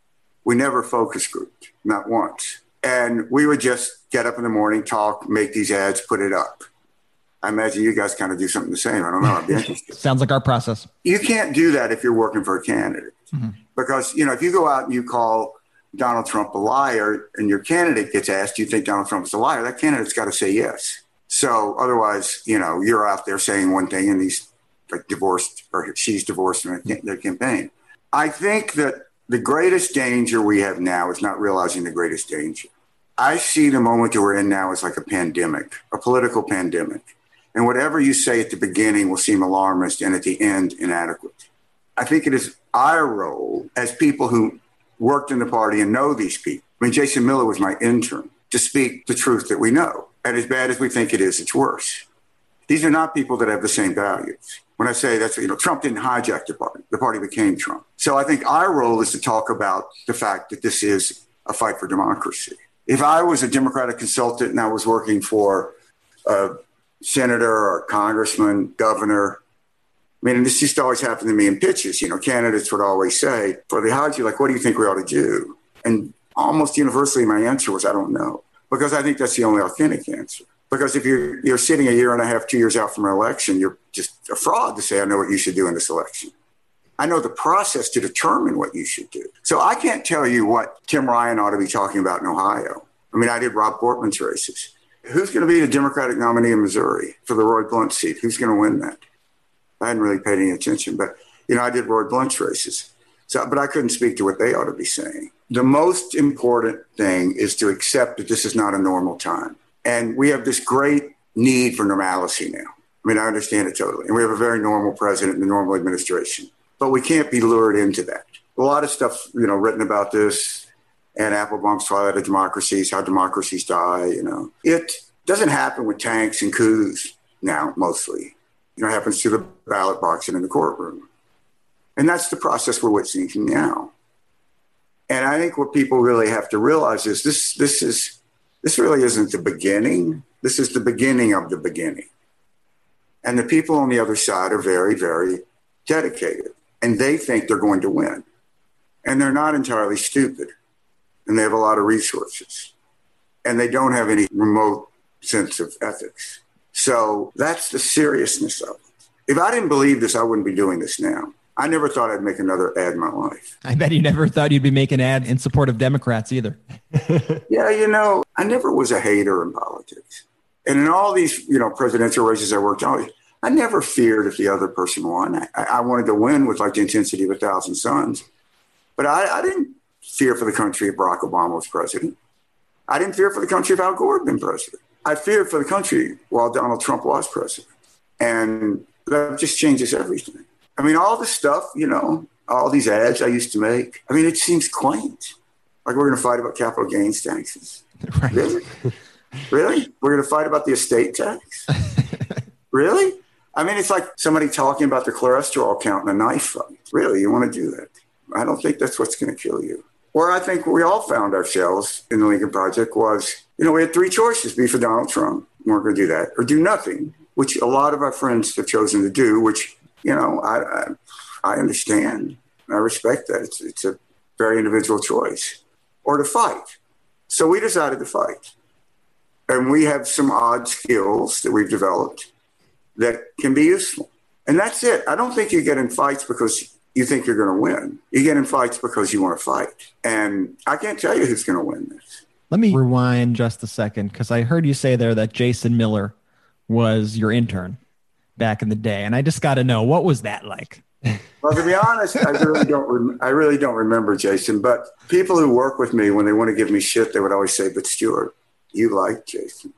We never focus grouped, not once. And we would just get up in the morning, talk, make these ads, put it up. I imagine you guys kind of do something the same. I don't know. I'd be interested. Sounds like our process. You can't do that if you're working for a candidate. Mm-hmm. Because, if you go out and you call Donald Trump a liar and your candidate gets asked, do you think Donald Trump is a liar? That candidate's got to say yes. So otherwise, you're out there saying one thing and he's like divorced or she's divorced in their campaign. I think that the greatest danger we have now is not realizing the greatest danger. I see the moment that we're in now as like a pandemic, a political pandemic. And whatever you say at the beginning will seem alarmist and at the end inadequate. I think it is our role as people who worked in the party and know these people. I mean, Jason Miller was my intern, to speak the truth that we know. And as bad as we think it is, it's worse. These are not people that have the same values. When I say that's, Trump didn't hijack the party became Trump. So I think our role is to talk about the fact that this is a fight for democracy. If I was a Democratic consultant and I was working for a senator or congressman, governor, and this used to always happen to me in pitches. Candidates would always say, for the Hodge, like, what do you think we ought to do? And almost universally, my answer was, I don't know, because I think that's the only authentic answer. Because if you're sitting a year and a half, 2 years out from an election, you're just a fraud to say, I know what you should do in this election. I know the process to determine what you should do. So I can't tell you what Tim Ryan ought to be talking about in Ohio. I did Rob Portman's races. Who's going to be the Democratic nominee in Missouri for the Roy Blunt seat? Who's going to win that? I hadn't really paid any attention, but, I did Roy Blunt's races. But I couldn't speak to what they ought to be saying. The most important thing is to accept that this is not a normal time. And we have this great need for normalcy now. I understand it totally. And we have a very normal president and a normal administration. But we can't be lured into that. A lot of stuff, written about this, and Applebaum's Twilight of Democracies, how democracies die, It doesn't happen with tanks and coups now, mostly. It happens to the ballot box and in the courtroom. And that's the process we're witnessing now. And I think what people really have to realize is this really isn't the beginning. This is the beginning of the beginning. And the people on the other side are very, very dedicated. And they think they're going to win. And they're not entirely stupid. And they have a lot of resources. And they don't have any remote sense of ethics. So that's the seriousness of it. If I didn't believe this, I wouldn't be doing this now. I never thought I'd make another ad in my life. I bet you never thought you'd be making ads in support of Democrats either. Yeah, I never was a hater in politics. And in all these, presidential races I worked on, I never feared if the other person won. I wanted to win with like the intensity of 1,000 suns. But I didn't fear for the country if Barack Obama was president. I didn't fear for the country if Al Gore had been president. I feared for the country while Donald Trump was president. And that just changes everything. All the stuff, all these ads I used to make, it seems quaint. Like we're going to fight about capital gains taxes. Right. Really? Really? We're going to fight about the estate tax? Really? It's like somebody talking about the cholesterol count in a knife fight. Really? You want to do that? I don't think that's what's going to kill you. where I think we all found ourselves in the Lincoln Project was, we had three choices: be for Donald Trump, we weren't going to do that, or do nothing, which a lot of our friends have chosen to do, which, I understand. I respect that. It's a very individual choice. Or to fight. So we decided to fight. And we have some odd skills that we've developed that can be useful. And that's it. I don't think you get in fights because you think you're going to win. You get in fights because you want to fight. And I can't tell you who's going to win this. Let me rewind just a second, because I heard you say there that Jason Miller was your intern back in the day. And I just got to know, what was that like? Well, to be honest, I really don't remember Jason. But people who work with me, when they want to give me shit, they would always say, "But Stuart, you like Jason."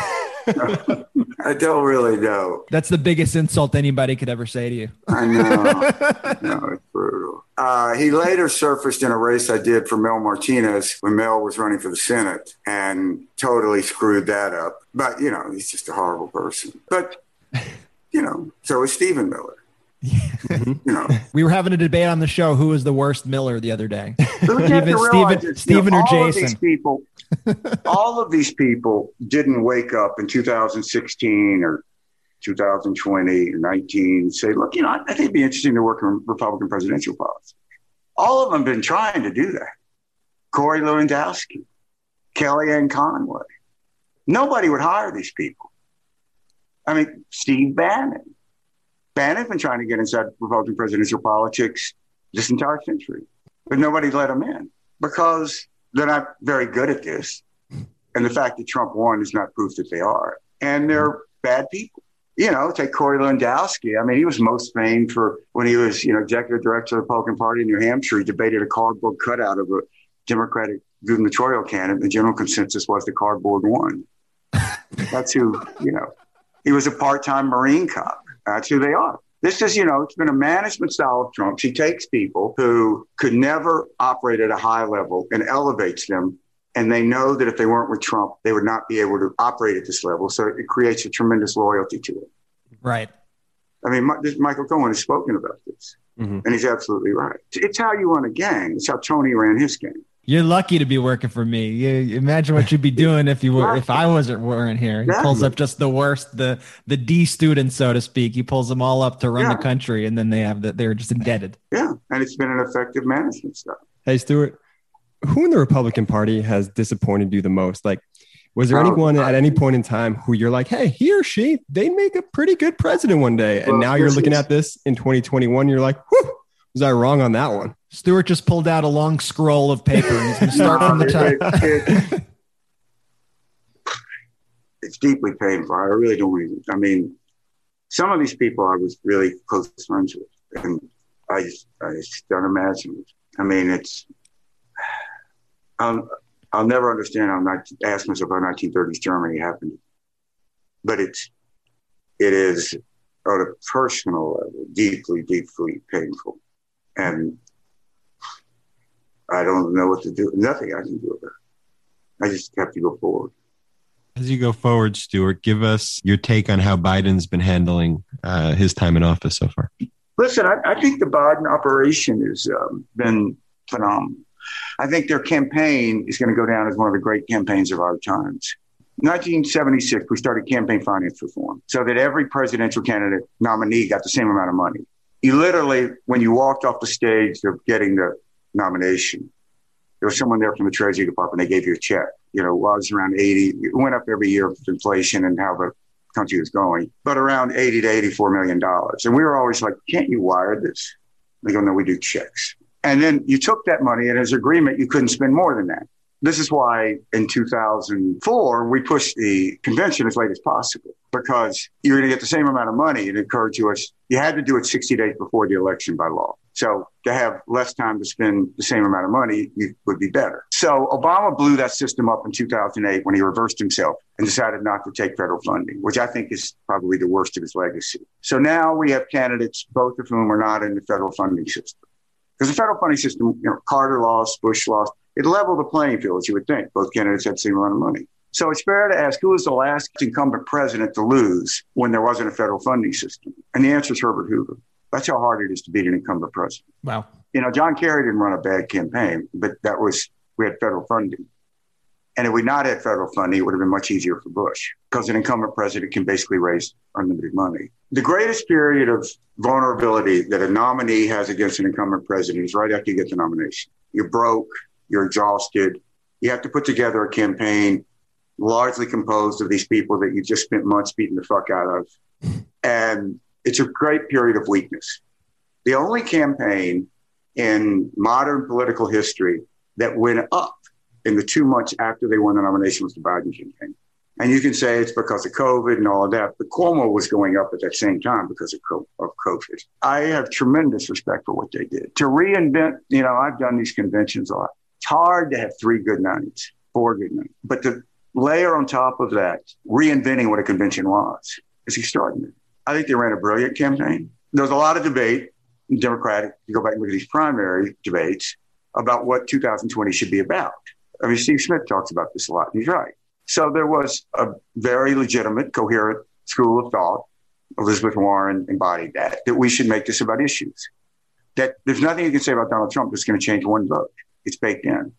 I don't really know. That's the biggest insult anybody could ever say to you. I know. No, it's brutal. He later surfaced in a race I did for Mel Martinez when Mel was running for the Senate and totally screwed that up. But, he's just a horrible person. But, so is Stephen Miller. We were having a debate on the show who was the worst Miller the other day. Stephen or Jason. All of these people didn't wake up in 2016 or 2020 or 19 and say, look, I think it'd be interesting to work in Republican presidential politics. All of them have been trying to do that. Corey Lewandowski, Kellyanne Conway. Nobody would hire these people. I mean, Steve Bannon. Bannon's been trying to get inside Republican presidential politics this entire century, but nobody let him in because they're not very good at this. And the fact that Trump won is not proof that they are. And they're bad people. Take Corey Lewandowski. I mean, he was most famed for when he was, executive director of the Republican Party in New Hampshire. He debated a cardboard cutout of a Democratic gubernatorial candidate. The general consensus was the cardboard won. That's who, he was a part-time Marine cop. That's who they are. This is, it's been a management style of Trump's. He takes people who could never operate at a high level and elevates them. And they know that if they weren't with Trump, they would not be able to operate at this level. So it creates a tremendous loyalty to it. Right. I mean, Michael Cohen has spoken about this, and he's absolutely right. It's how you run a gang. It's how Tony ran his gang. You're lucky to be working for me. You imagine what you'd be doing if I weren't here. He pulls up just the worst, the D students, so to speak. He pulls them all up to run the country, and then they're just indebted. Yeah, and it's been an effective management style. Hey, Stuart, who in the Republican Party has disappointed you the most? Like, was there anyone at any point in time who you're like, hey, he or she, they make a pretty good president one day, and now you're looking at this in 2021, you're like, whew, was I wrong on that one? Stuart just pulled out a long scroll of paper and he's going to start from the top. It's deeply painful. I really don't. I mean, some of these people I was really close friends with, and I just don't imagine it. I mean, I'll never understand how ask myself how 1930s Germany happened, but it is on a personal level deeply, deeply painful, and I don't know what to do. Nothing I can do about it. I just have to go forward. As you go forward, Stuart, give us your take on how Biden's been handling his time in office so far. Listen, I think the Biden operation has been phenomenal. I think their campaign is going to go down as one of the great campaigns of our times. 1976, we started campaign finance reform so that every presidential candidate nominee got the same amount of money. You literally, when you walked off the stage of getting the nomination, there was someone there from the Treasury Department. They gave you a check. While it was around 80, it went up every year with inflation and how the country was going, but around 80 to $84 million. And we were always like, can't you wire this? They go, no, we do checks. And then you took that money, and as agreement, you couldn't spend more than that. This is why in 2004, we pushed the convention as late as possible, because you're going to get the same amount of money. It occurred to us, you had to do it 60 days before the election by law. So to have less time to spend the same amount of money would be better. So Obama blew that system up in 2008 when he reversed himself and decided not to take federal funding, which I think is probably the worst of his legacy. So now we have candidates, both of whom are not in the federal funding system. Because the federal funding system, Carter lost, Bush lost, it leveled the playing field, as you would think. Both candidates had the same amount of money. So it's fair to ask, who was the last incumbent president to lose when there wasn't a federal funding system? And the answer is Herbert Hoover. That's how hard it is to beat an incumbent president. Wow. John Kerry didn't run a bad campaign, but we had federal funding. And if we'd not had federal funding, it would have been much easier for Bush because an incumbent president can basically raise unlimited money. The greatest period of vulnerability that a nominee has against an incumbent president is right after you get the nomination. You're broke, you're exhausted. You have to put together a campaign largely composed of these people that you just spent months beating the fuck out of. And it's a great period of weakness. The only campaign in modern political history that went up in the 2 months after they won the nomination was the Biden campaign. And you can say it's because of COVID and all of that, but Cuomo was going up at that same time because of COVID. I have tremendous respect for what they did. To reinvent, I've done these conventions a lot. It's hard to have 3 good nights, 4 good nights. But to layer on top of that, reinventing what a convention was, is extraordinary. I think they ran a brilliant campaign. There was a lot of debate, Democratic, you go back and look at these primary debates, about what 2020 should be about. I mean, Steve Smith talks about this a lot, and he's right. So there was a very legitimate, coherent school of thought. Elizabeth Warren embodied that we should make this about issues. That there's nothing you can say about Donald Trump that's going to change one vote. It's baked in.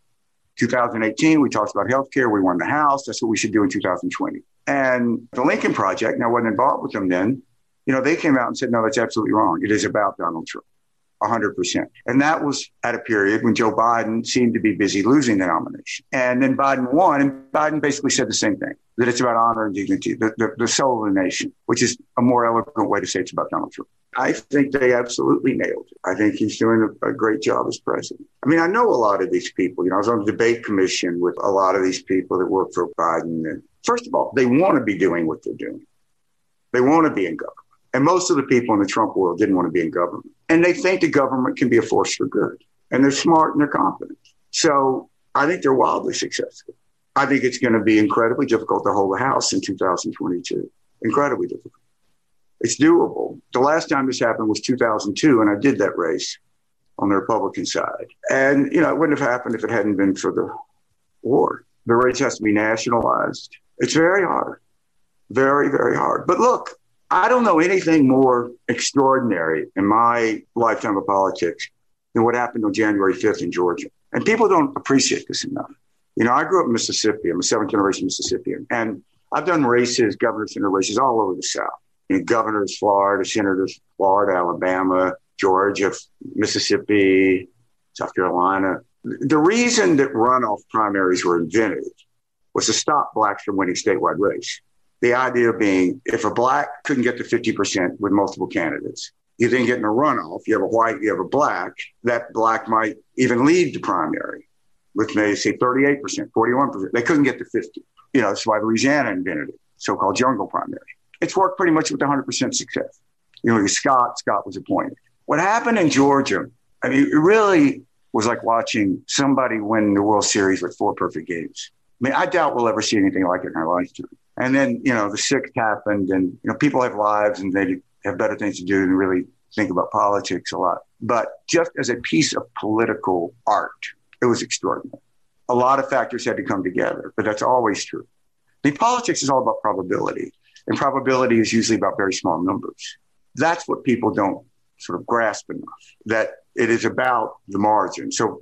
2018, we talked about healthcare. We won the House. That's what we should do in 2020. And the Lincoln Project, now I wasn't involved with them then, they came out and said, no, that's absolutely wrong. It is about Donald Trump. 100%. And that was at a period when Joe Biden seemed to be busy losing the nomination. And then Biden won, and Biden basically said the same thing, that it's about honor and dignity, the soul of the nation, which is a more eloquent way to say it's about Donald Trump. I think they absolutely nailed it. I think he's doing a great job as president. I mean, I know a lot of these people. I was on the debate commission with a lot of these people that work for Biden. And first of all, they want to be doing what they're doing. They want to be in government. And most of the people in the Trump world didn't want to be in government. And they think the government can be a force for good. And they're smart and they're confident. So I think they're wildly successful. I think it's going to be incredibly difficult to hold the House in 2022. Incredibly difficult. It's doable. The last time this happened was 2002, and I did that race on the Republican side. And, it wouldn't have happened if it hadn't been for the war. The race has to be nationalized. It's very hard. Very, very hard. But look, I don't know anything more extraordinary in my lifetime of politics than what happened on January 5th in Georgia. And people don't appreciate this enough. I grew up in Mississippi. I'm a 7th generation Mississippian. And I've done races, governor, senator races all over the South. Governors, Florida, senators, Florida, Alabama, Georgia, Mississippi, South Carolina. The reason that runoff primaries were invented was to stop blacks from winning statewide race. The idea being, if a black couldn't get to 50% with multiple candidates, you then get in a runoff, you have a white, you have a black, that black might even lead the primary, which may say 38%, 41%. They couldn't get to 50. That's why Louisiana invented it, so-called jungle primary. It's worked pretty much with 100% success. Scott was appointed. What happened in Georgia, I mean, it really was like watching somebody win the World Series with 4 perfect games. I mean, I doubt we'll ever see anything like it in our lifetime. And then, the 6th happened and, people have lives and they have better things to do than really think about politics a lot. But just as a piece of political art, it was extraordinary. A lot of factors had to come together, but that's always true. Politics is all about probability, and probability is usually about very small numbers. That's what people don't sort of grasp enough, that it is about the margin. So,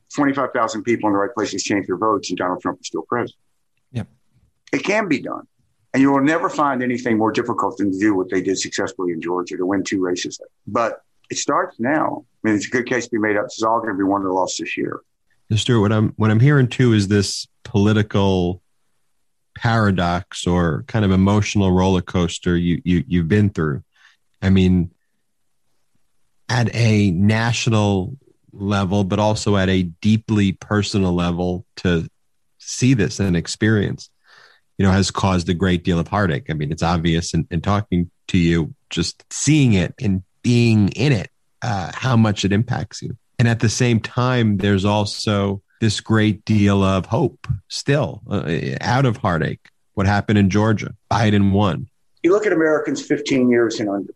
25,000 people in the right places change their votes and Donald Trump is still president. Yep. It can be done. And you will never find anything more difficult than to do what they did successfully in Georgia, to win 2 races. But it starts now. I mean, it's a good case to be made up. This is all going to be won or lost this year. Stuart, what I'm hearing too is this political paradox or kind of emotional roller coaster you've been through. I mean, at a national level, but also at a deeply personal level, to see this and experience, has caused a great deal of heartache. I mean, it's obvious in talking to you, just seeing it and being in it, how much it impacts you. And at the same time, there's also this great deal of hope still out of heartache. What happened in Georgia? Biden won. You look at Americans 15 years and under.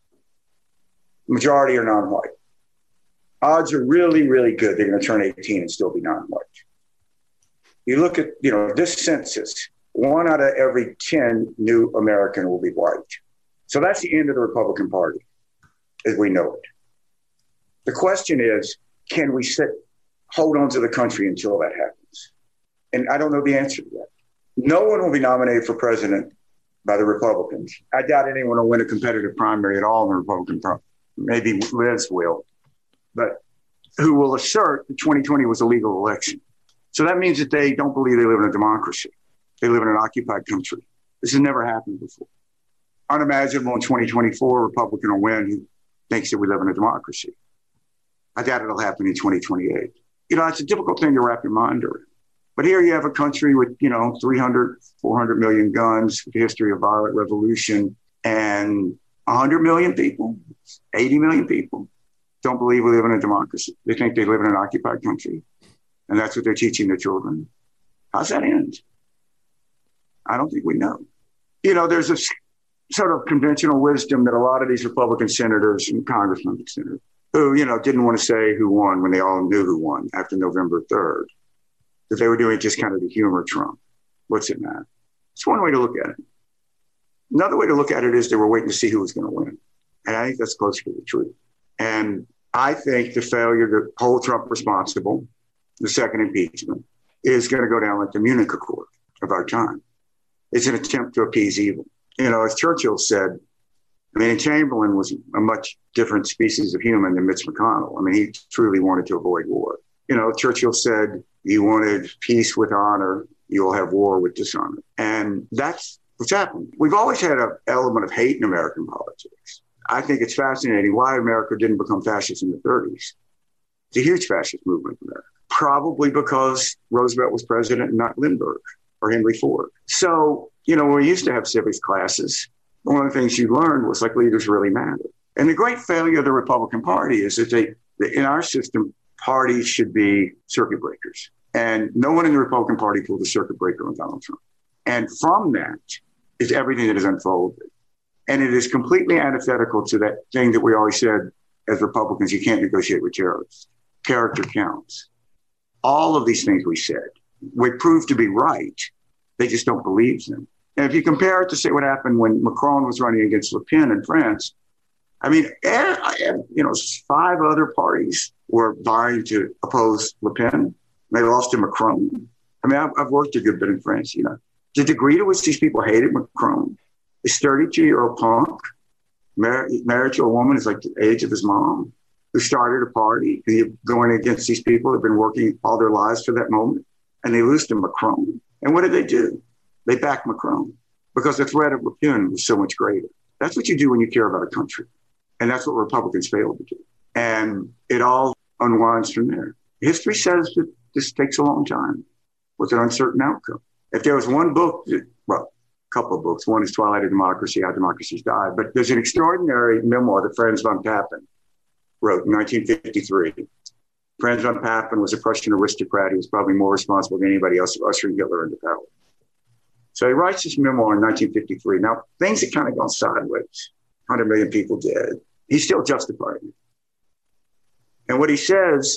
Majority are non-white. Odds are really, really good they're going to turn 18 and still be non-white. You look at, this census, 1 out of every 10 new American will be white. So that's the end of the Republican Party as we know it. The question is, can we hold on to the country until that happens? And I don't know the answer to that. No one will be nominated for president by the Republicans. I doubt anyone will win a competitive primary at all in the Republican primary. Maybe Liz will, but who will assert that 2020 was a legal election. So that means that they don't believe they live in a democracy. They live in an occupied country. This has never happened before. Unimaginable in 2024, a Republican will win who thinks that we live in a democracy. I doubt it'll happen in 2028. It's a difficult thing to wrap your mind around. But here you have a country with, 300, 400 million guns, with a history of violent revolution, and 100 million people, 80 million people don't believe we live in a democracy. They think they live in an occupied country. And that's what they're teaching their children. How's that end? I don't think we know. There's a sort of conventional wisdom that a lot of these Republican senators and congressmen who, didn't want to say who won when they all knew who won after November 3rd, that they were doing just kind of to humor Trump. What's it matter? It's one way to look at it. Another way to look at it is they were waiting to see who was going to win. And I think that's closer to the truth. And I think the failure to hold Trump responsible, the second impeachment, is going to go down like the Munich Accord of our time. It's an attempt to appease evil. As Churchill said, Chamberlain was a much different species of human than Mitch McConnell. He truly wanted to avoid war. Churchill said, you wanted peace with honor, you'll have war with dishonor. And that's what's happened. We've always had an element of hate in American politics. I think it's fascinating why America didn't become fascist in the 30s. It's a huge fascist movement in America. Probably because Roosevelt was president and not Lindbergh or Henry Ford. So, when we used to have civics classes, one of the things you learned was leaders really matter. And the great failure of the Republican Party is that in our system, parties should be circuit breakers. And no one in the Republican Party pulled a circuit breaker on Donald Trump. And from that is everything that has unfolded. And it is completely antithetical to that thing that we always said as Republicans, you can't negotiate with terrorists. Character counts. All of these things we said, we proved to be right. They just don't believe them. And if you compare it to, say, what happened when Macron was running against Le Pen in France, 5 other parties were vying to oppose Le Pen. They lost to Macron. I've worked a good bit in France, The degree to which these people hated Macron. This 32-year-old punk, married to a woman who's like the age of his mom, who started a party, going against these people who have been working all their lives for that moment, and they lose to Macron. And what did they do? They backed Macron because the threat of Le Pen was so much greater. That's what you do when you care about a country. And that's what Republicans failed to do. And it all unwinds from there. History says that this takes a long time with an uncertain outcome. If there was one book, a couple of books. One is Twilight of Democracy, How Democracies Died. But there's an extraordinary memoir that Franz von Papen wrote in 1953. Franz von Papen was a Prussian aristocrat who was probably more responsible than anybody else for ushering Hitler into power. So he writes this memoir in 1953. Now, things had kind of gone sideways. 100 million people dead. He's still justifying it. And what he says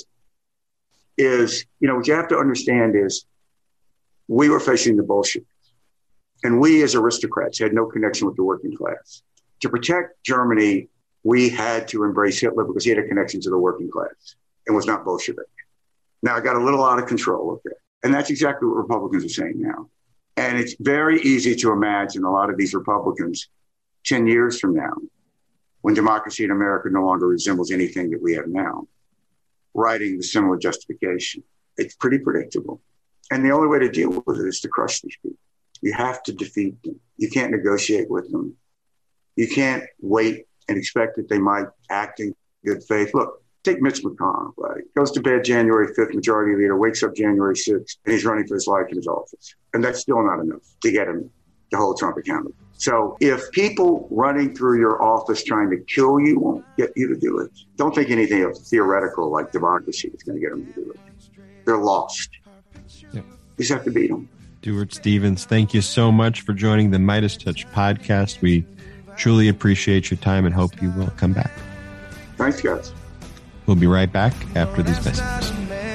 is, what you have to understand is we were facing the Bolsheviks. And we as aristocrats had no connection with the working class. To protect Germany, we had to embrace Hitler because he had a connection to the working class and was not Bolshevik. Now, I got a little out of control, okay? And that's exactly what Republicans are saying now. And it's very easy to imagine a lot of these Republicans 10 years from now, when democracy in America no longer resembles anything that we have now, writing the similar justification. It's pretty predictable. And the only way to deal with it is to crush these people. You have to defeat them. You can't negotiate with them. You can't wait and expect that they might act in good faith. Look, take Mitch McConnell, right? Goes to bed January 5th, majority leader, wakes up January 6th, and he's running for his life in his office. And that's still not enough to get him to hold Trump accountable. So if people running through your office trying to kill you won't get you to do it, don't think anything of theoretical like democracy is going to get them to do it. They're lost. Yep. You just have to beat them. Stuart Stevens, thank you so much for joining the Midas Touch podcast. We truly appreciate your time and hope you will come back. Thanks, guys. We'll be right back after these messages.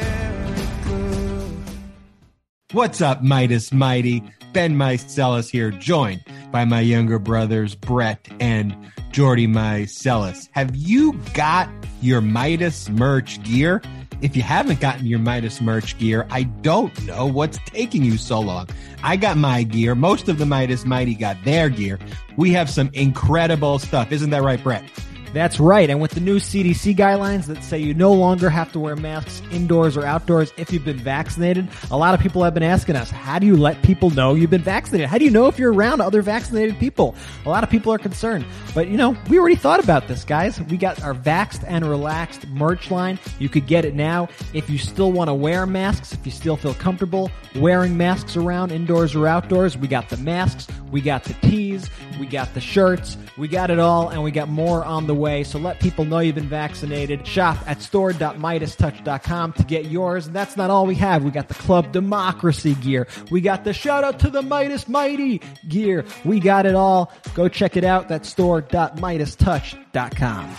What's up, Midas Mighty? Ben Meiselas here, joined by my younger brothers, Brett and Jordy Mycelis. Have you got your Midas merch gear? If you haven't gotten your Midas merch gear, I don't know what's taking you so long. I got my gear. Most of the Midas Mighty got their gear. We have some incredible stuff. Isn't that right, Brett? That's right. And with the new CDC guidelines that say you no longer have to wear masks indoors or outdoors if you've been vaccinated, a lot of people have been asking us, how do you let people know you've been vaccinated? How do you know if you're around other vaccinated people? A lot of people are concerned. But, we already thought about this, guys. We got our Vaxxed and Relaxed merch line. You could get it now. If you still want to wear masks, if you still feel comfortable wearing masks around indoors or outdoors, we got the masks, we got the tees, we got the shirts, we got it all, and we got more on the way. So let people know you've been vaccinated. Shop at store.midastouch.com to get yours. And that's not all we have. We got the Club Democracy gear. We got the Shout Out to the Midas Mighty gear. We got it all. Go check it out. That's store.midastouch.com.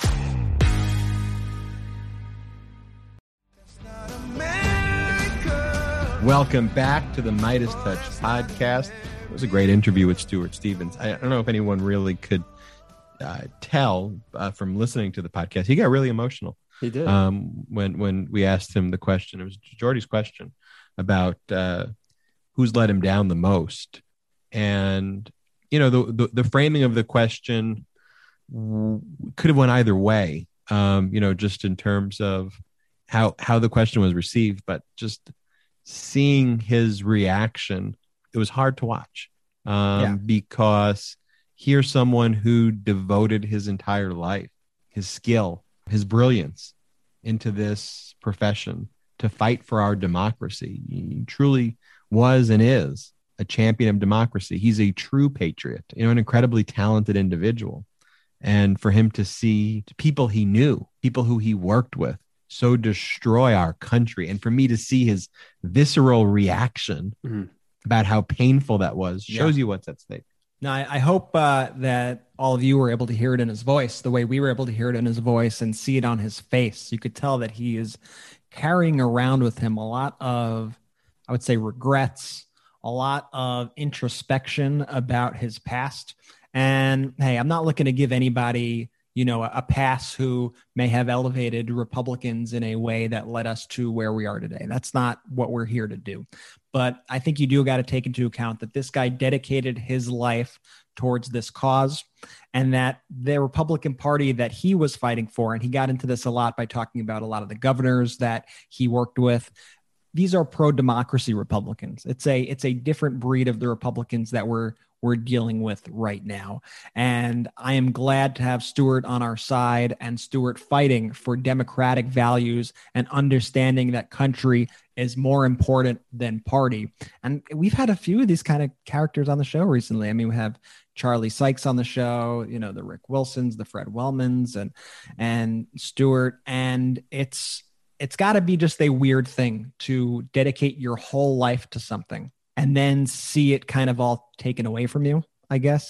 Welcome back to the Midas Touch podcast. It was a great interview with Stuart Stevens. I don't know if anyone really could tell from listening to the podcast. He got really emotional. He did. When we asked him the question, it was Jordy's question about who's let him down the most. And, the framing of the question could have went either way, just in terms of how the question was received, but just seeing his reaction, it was hard to watch because here's someone who devoted his entire life, his skill, his brilliance into this profession to fight for our democracy. He truly was and is a champion of democracy. He's a true patriot, an incredibly talented individual. And for him to see people he knew, people who he worked with, so destroy our country, and for me to see his visceral reaction about how painful that was shows you what's at stake. Now, I hope that all of you were able to hear it in his voice, the way we were able to hear it in his voice and see it on his face. You could tell that he is carrying around with him a lot of, I would say, regrets, a lot of introspection about his past. And hey, I'm not looking to give anybody, a pass who may have elevated Republicans in a way that led us to where we are today. That's not what we're here to do. But I think you do got to take into account that this guy dedicated his life towards this cause, and that the Republican Party that he was fighting for, and he got into this a lot by talking about a lot of the governors that he worked with, these are pro-democracy Republicans. It's a different breed of the Republicans that we're dealing with right now. And I am glad to have Stuart on our side, and Stuart fighting for democratic values and understanding that country is more important than party. And we've had a few of these kind of characters on the show recently. I mean, we have Charlie Sykes on the show, the Rick Wilsons, the Fred Wellmans, and Stuart. And it's got to be just a weird thing to dedicate your whole life to something and then see it kind of all taken away from you, I guess,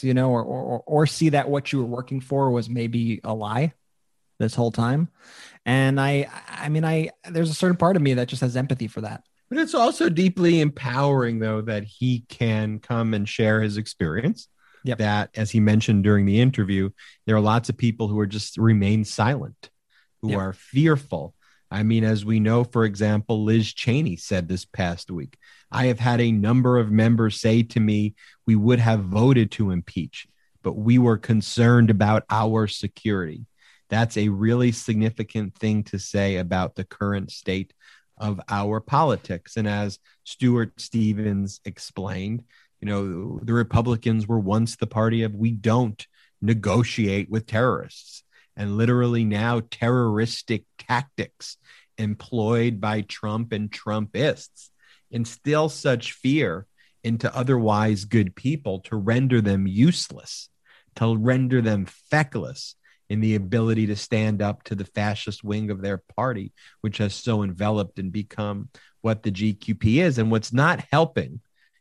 or see that what you were working for was maybe a lie this whole time. And I mean, there's a certain part of me that just has empathy for that. But it's also deeply empowering, though, that he can come and share his experience. Yep. That, as he mentioned during the interview, there are lots of people who are just remain silent, who are fearful. I mean, as we know, for example, Liz Cheney said this past week, I have had a number of members say to me, we would have voted to impeach, but we were concerned about our security. That's a really significant thing to say about the current state of our politics. And as Stuart Stevens explained, the Republicans were once the party of we don't negotiate with terrorists. And literally now terroristic tactics employed by Trump and Trumpists instill such fear into otherwise good people to render them useless, to render them feckless in the ability to stand up to the fascist wing of their party, which has so enveloped and become what the GQP is. And what's not helping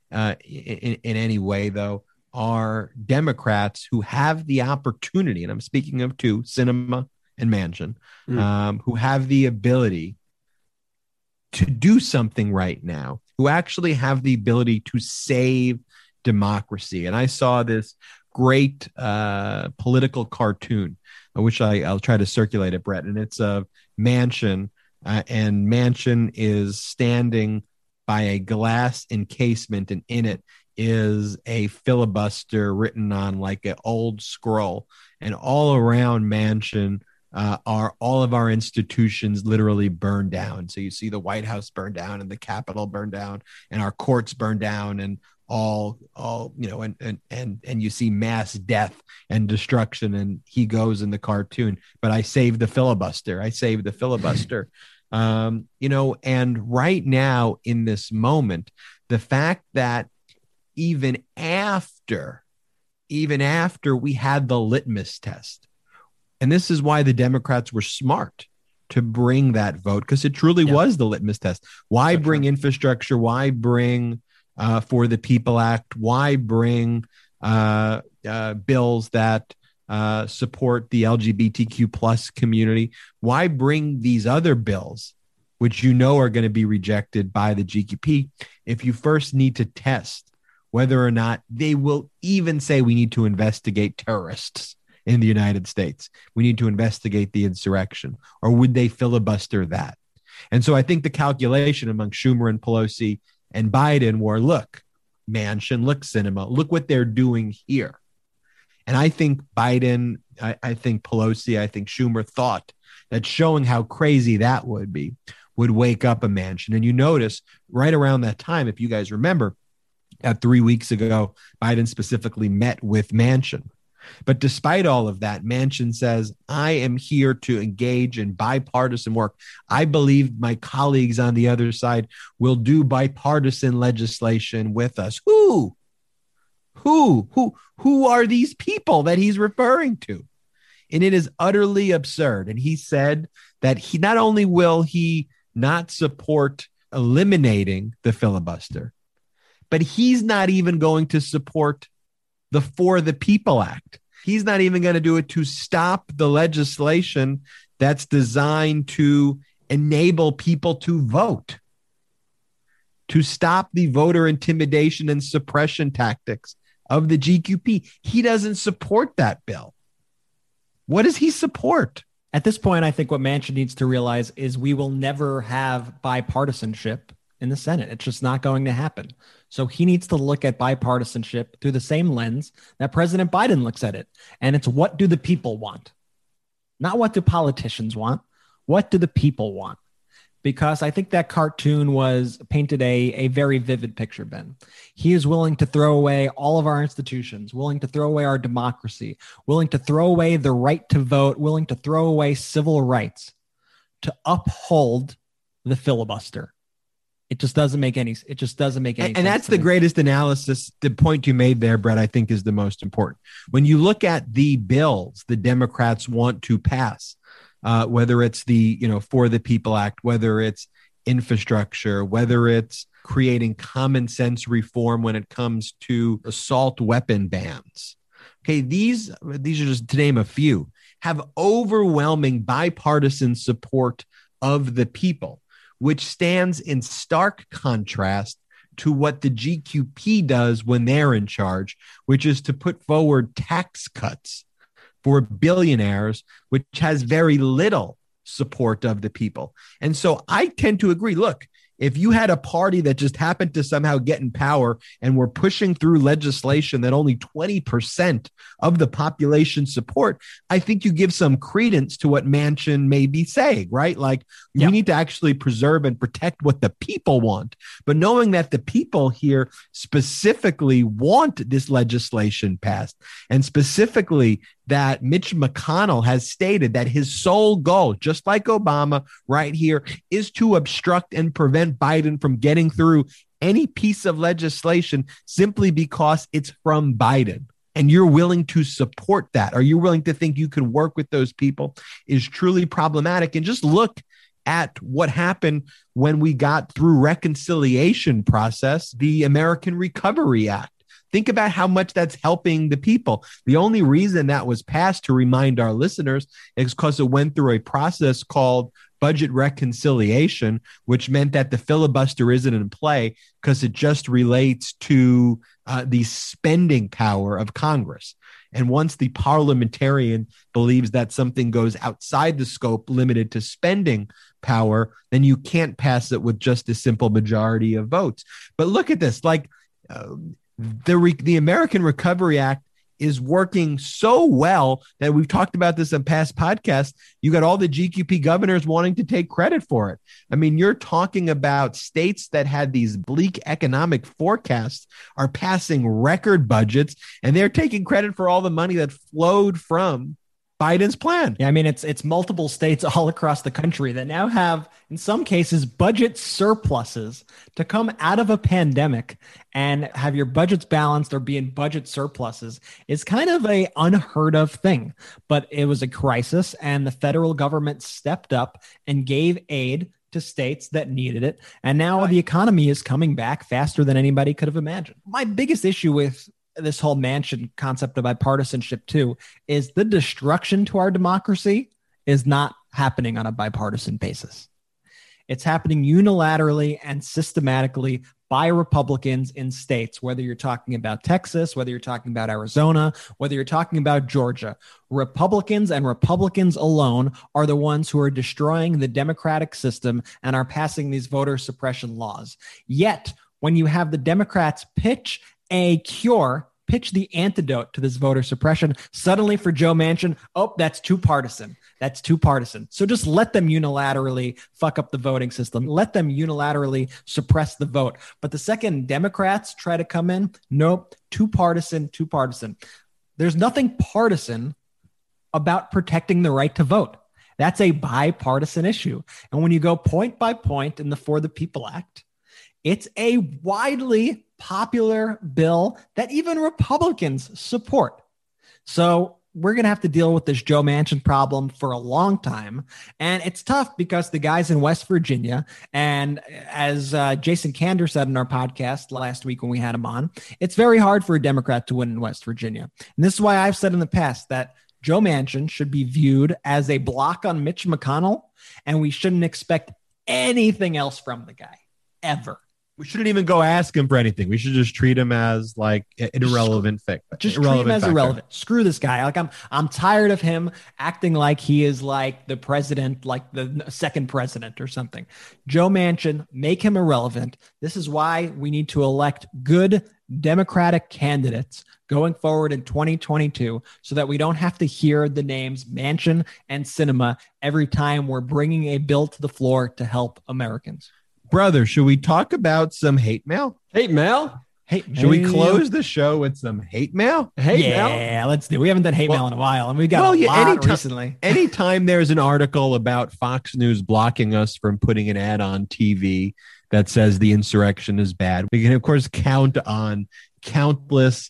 in any way, though, are Democrats who have the opportunity, and I'm speaking of two, Sinema and Manchin, who have the ability to do something right now, who actually have the ability to save democracy. And I saw this great political cartoon, which I'll try to circulate it, Brett. And it's of Manchin, and Manchin is standing by a glass encasement, and in it is a filibuster written on like an old scroll. And all around Manchin are all of our institutions literally burned down. So you see the White House burned down, and the Capitol burned down, and our courts burned down, and all and you see mass death and destruction. And he goes in the cartoon, but I saved the filibuster. And right now in this moment, the fact that even after we had the litmus test, and this is why the Democrats were smart to bring that vote, because it truly was the litmus test. Why bring infrastructure? Why bring For the People Act? Why bring bills that support the LGBTQ plus community? Why bring these other bills, which you know are going to be rejected by the GQP, if you first need to test whether or not they will even say we need to investigate terrorists in the United States? We need to investigate the insurrection, or would they filibuster that? And so I think the calculation among Schumer and Pelosi and Biden were, look, Manchin, look, Sinema, look what they're doing here. And I think Biden, I think Pelosi, I think Schumer thought that showing how crazy that would be would wake up a Manchin. And you notice right around that time, if you guys remember, 3 weeks ago, Biden specifically met with Manchin. But despite all of that, Manchin says, I am here to engage in bipartisan work. I believe my colleagues on the other side will do bipartisan legislation with us. Who are these people that he's referring to? And it is utterly absurd. And he said that he not only will he not support eliminating the filibuster, but he's not even going to support the For the People Act. He's not even going to do it to stop the legislation that's designed to enable people to vote, to stop the voter intimidation and suppression tactics of the GQP. He doesn't support that bill. What does he support? At this point, I think what Manchin needs to realize is we will never have bipartisanship in the Senate. It's just not going to happen. So he needs to look at bipartisanship through the same lens that President Biden looks at it. And it's, what do the people want? Not what do politicians want? What do the people want? Because I think that cartoon painted a very vivid picture, Ben. He is willing to throw away all of our institutions, willing to throw away our democracy, willing to throw away the right to vote, willing to throw away civil rights to uphold the filibuster. It just doesn't make any sense. And that's the greatest analysis. The point you made there, Brett, I think is the most important. When you look at the bills the Democrats want to pass, whether it's the, For the People Act, whether it's infrastructure, whether it's creating common sense reform when it comes to assault weapon bans. Okay, these are just to name a few, have overwhelming bipartisan support of the people, which stands in stark contrast to what the GQP does when they're in charge, which is to put forward tax cuts for billionaires, which has very little support of the people. And so I tend to agree. Look, if you had a party that just happened to somehow get in power and were pushing through legislation that only 20% of the population support, I think you give some credence to what Manchin may be saying, right? Like, we need to actually preserve and protect what the people want. But knowing that the people here specifically want this legislation passed, and specifically that Mitch McConnell has stated that his sole goal, just like Obama right here, is to obstruct and prevent Biden from getting through any piece of legislation simply because it's from Biden. And you're willing to support that. Are you willing to think you can work with those people is truly problematic. And just look at what happened when we got through reconciliation process, the American Recovery Act. Think about how much that's helping the people. The only reason that was passed, to remind our listeners, is because it went through a process called budget reconciliation, which meant that the filibuster isn't in play because it just relates to the spending power of Congress. And once the parliamentarian believes that something goes outside the scope limited to spending power, then you can't pass it with just a simple majority of votes. But look at this, like the American Recovery Act is working so well that we've talked about this in past podcasts. You got all the GQP governors wanting to take credit for it. I mean, you're talking about states that had these bleak economic forecasts are passing record budgets, and they're taking credit for all the money that flowed from Biden's plan. Yeah, I mean, it's multiple states all across the country that now have, in some cases, budget surpluses to come out of a pandemic and have your budgets balanced or be in budget surpluses is kind of a unheard of thing. But it was a crisis, and the federal government stepped up and gave aid to states that needed it. And now the economy is coming back faster than anybody could have imagined. My biggest issue with this whole Manchin concept of bipartisanship too is the destruction to our democracy is not happening on a bipartisan basis. It's happening unilaterally and systematically by Republicans in states, whether you're talking about Texas, whether you're talking about Arizona, whether you're talking about Georgia. Republicans and Republicans alone are the ones who are destroying the democratic system and are passing these voter suppression laws. Yet, when you have the Democrats pitch the antidote to this voter suppression, suddenly for Joe Manchin, that's too partisan. That's too partisan. So just let them unilaterally fuck up the voting system. Let them unilaterally suppress the vote. But the second Democrats try to come in, nope, too partisan. There's nothing partisan about protecting the right to vote. That's a bipartisan issue. And when you go point by point in the For the People Act, it's a widely popular bill that even Republicans support. So we're going to have to deal with this Joe Manchin problem for a long time. And it's tough because the guys in West Virginia, and as Jason Kander said in our podcast last week when we had him on, it's very hard for a Democrat to win in West Virginia. And this is why I've said in the past that Joe Manchin should be viewed as a block on Mitch McConnell, and we shouldn't expect anything else from the guy, ever. We shouldn't even go ask him for anything. We should just treat him as like an irrelevant figure. Just treat him as irrelevant. Screw this guy. Like I'm tired of him acting like he is like the president, like the second president or something. Joe Manchin, make him irrelevant. This is why we need to elect good Democratic candidates going forward in 2022 so that we don't have to hear the names Manchin and Sinema every time we're bringing a bill to the floor to help Americans. Brother, should we talk about some hate mail? Hate mail? Should we close the show with some hate mail? Yeah, let's do. We haven't done hate mail in a while, and we got a lot recently. Anytime there's an article about Fox News blocking us from putting an ad on TV that says the insurrection is bad, we can, of course, count on countless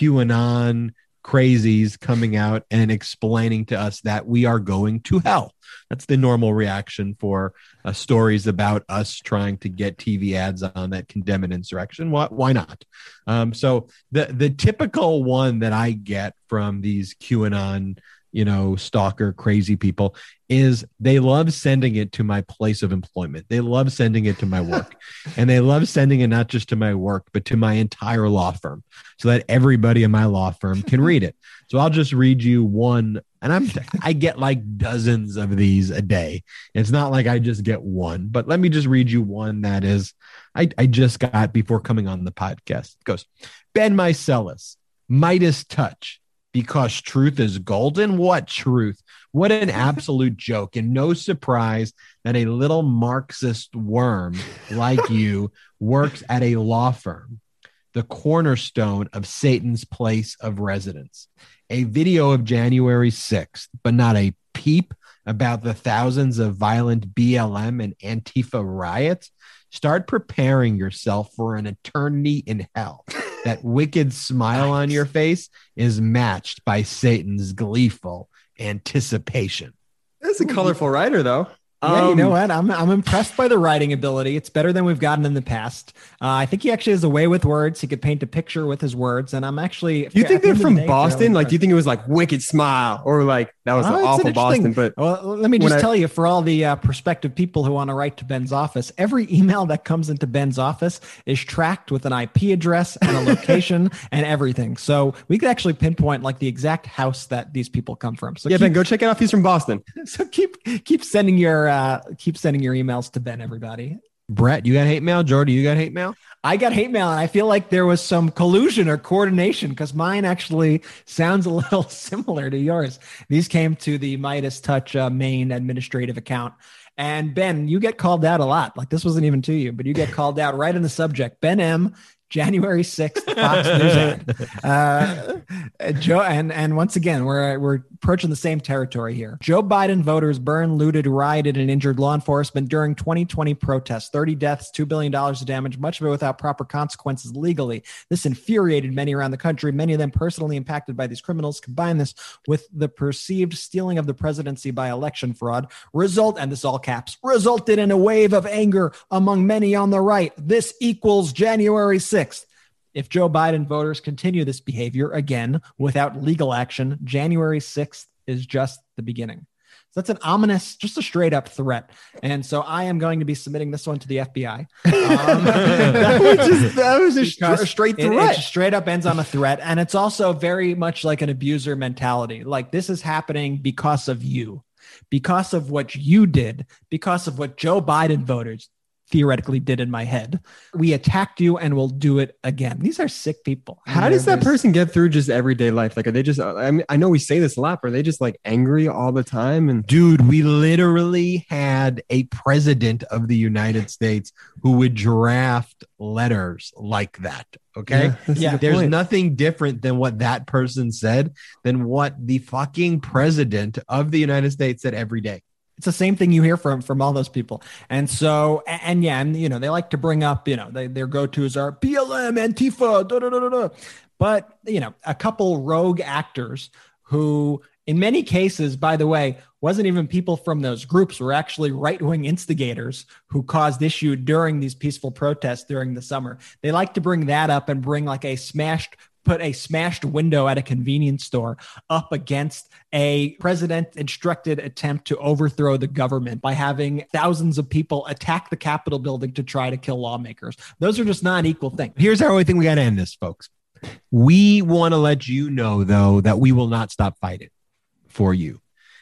QAnon crazies coming out and explaining to us that we are going to hell. That's the normal reaction for stories about us trying to get TV ads on that condemn an insurrection. Why not? So the typical one that I get from these QAnon, stalker crazy people is they love sending it to my place of employment. They love sending it to my work, and they love sending it not just to my work, but to my entire law firm so that everybody in my law firm can read it. So I'll just read you one, and I get like dozens of these a day. It's not like I just get one, but let me just read you one that is, I just got before coming on the podcast. It goes, Ben Meiselas, Midas touch. Because truth is golden? What truth? What an absolute joke. And no surprise that a little Marxist worm like you works at a law firm, the cornerstone of Satan's place of residence. A video of January 6th, but not a peep about the thousands of violent BLM and Antifa riots. Start preparing yourself for an eternity in hell. That wicked smile on your face is matched by Satan's gleeful anticipation. That's a colorful writer, though. Yeah, you know what? I'm impressed by the writing ability. It's better than we've gotten in the past. I think he actually has a way with words. He could paint a picture with his words, and I'm actually. You think they're from Boston? Like, do you think it was like wicked smile or like That was Oh, it's awful an Boston, interesting- but well, let me just tell you, for all the prospective people who want to write to Ben's office, every email that comes into Ben's office is tracked with an IP address and a location and everything. So we could actually pinpoint like the exact house that these people come from. So Ben, go check it out. He's from Boston. So keep sending your emails to Ben, everybody. Brett, you got hate mail? Jordy, you got hate mail? I got hate mail, and I feel like there was some collusion or coordination because mine actually sounds a little similar to yours. These came to the Midas Touch main administrative account. And Ben, you get called out a lot. Like this wasn't even to you, but you get called out right in the subject. Ben M., January 6th, Fox News ad. Joe, and once again, we're approaching the same territory here. Joe Biden voters burned, looted, rioted, and injured law enforcement during 2020 protests. 30 deaths, $2 billion of damage, much of it without proper consequences legally. This infuriated many around the country, many of them personally impacted by these criminals. Combine this with the perceived stealing of the presidency by election fraud, and this all caps, resulted in a wave of anger among many on the right. This equals January 6th. If Joe Biden voters continue this behavior again without legal action, January 6th is just the beginning. So that's an ominous, just a straight up threat. And so I am going to be submitting this one to the FBI. That was a straight threat. It straight up ends on a threat. And it's also very much like an abuser mentality. Like this is happening because of you, because of what you did, because of what Joe Biden voters theoretically did in my head. We attacked you and we'll do it again. These are sick people. How does that person get through just everyday life? Like, are they just, I mean, I know we say this a lot, but are they just like angry all the time? And dude, we literally had a president of the United States who would draft letters like that. Okay. Yeah. There's nothing different than what that person said than what the fucking president of the United States said every day. It's the same thing you hear from all those people. And so, and you know, they like to bring up, their go-tos are BLM, Antifa, da, da, da, da, da. But, a couple rogue actors who in many cases, by the way, wasn't even people from those groups, were actually right-wing instigators who caused issue during these peaceful protests during the summer. They like to bring that up and bring like put a smashed window at a convenience store up against a president-instructed attempt to overthrow the government by having thousands of people attack the Capitol building to try to kill lawmakers. Those are just not equal things. Here's how I think we got to end this, folks. We want to let you know, though, that we will not stop fighting for you.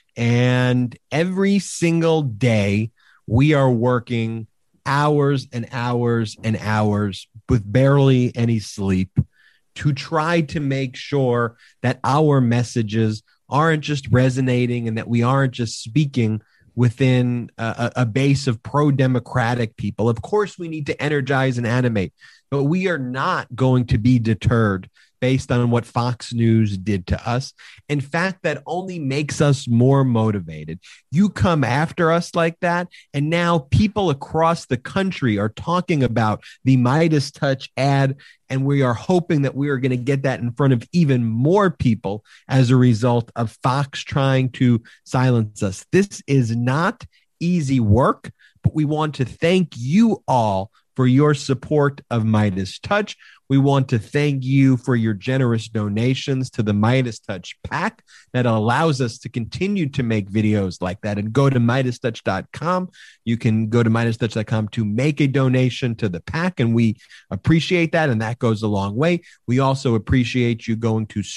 And every single day, we are working hours and hours and hours with barely any sleep to try to make sure that our messages aren't just resonating and that we aren't just speaking within a base of pro-democratic people. Of course, we need to energize and animate, but we are not going to be deterred based on what Fox News did to us. In fact, that only makes us more motivated. You come after us like that, and now people across the country are talking about the Midas Touch ad, and we are hoping that we are going to get that in front of even more people as a result of Fox trying to silence us. This is not easy work, but we want to thank you all for your support of Midas Touch. We want to thank you for your generous donations to the Midas Touch PAC that allows us to continue to make videos like that. And go to MidasTouch.com. You can go to MidasTouch.com to make a donation to the PAC, and we appreciate that, and that goes a long way. We also appreciate you going to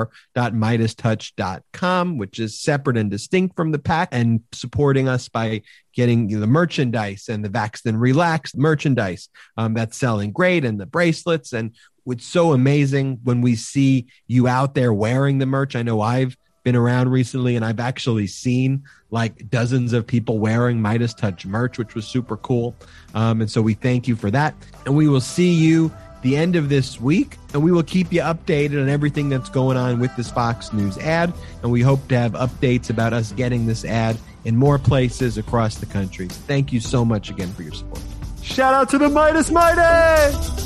store.MidasTouch.com, which is separate and distinct from the PAC, and supporting us by getting the merchandise and the Vaxxed and Relaxed merchandise that's selling great, and the bracelets. And it's so amazing when we see you out there wearing the merch. I know I've been around recently and I've actually seen like dozens of people wearing Midas Touch merch, which was super cool. And so we thank you for that. And we will see you the end of this week, and we will keep you updated on everything that's going on with this Fox News ad. And we hope to have updates about us getting this ad in more places across the country. Thank you so much again for your support. shout out to the Midas Mighty!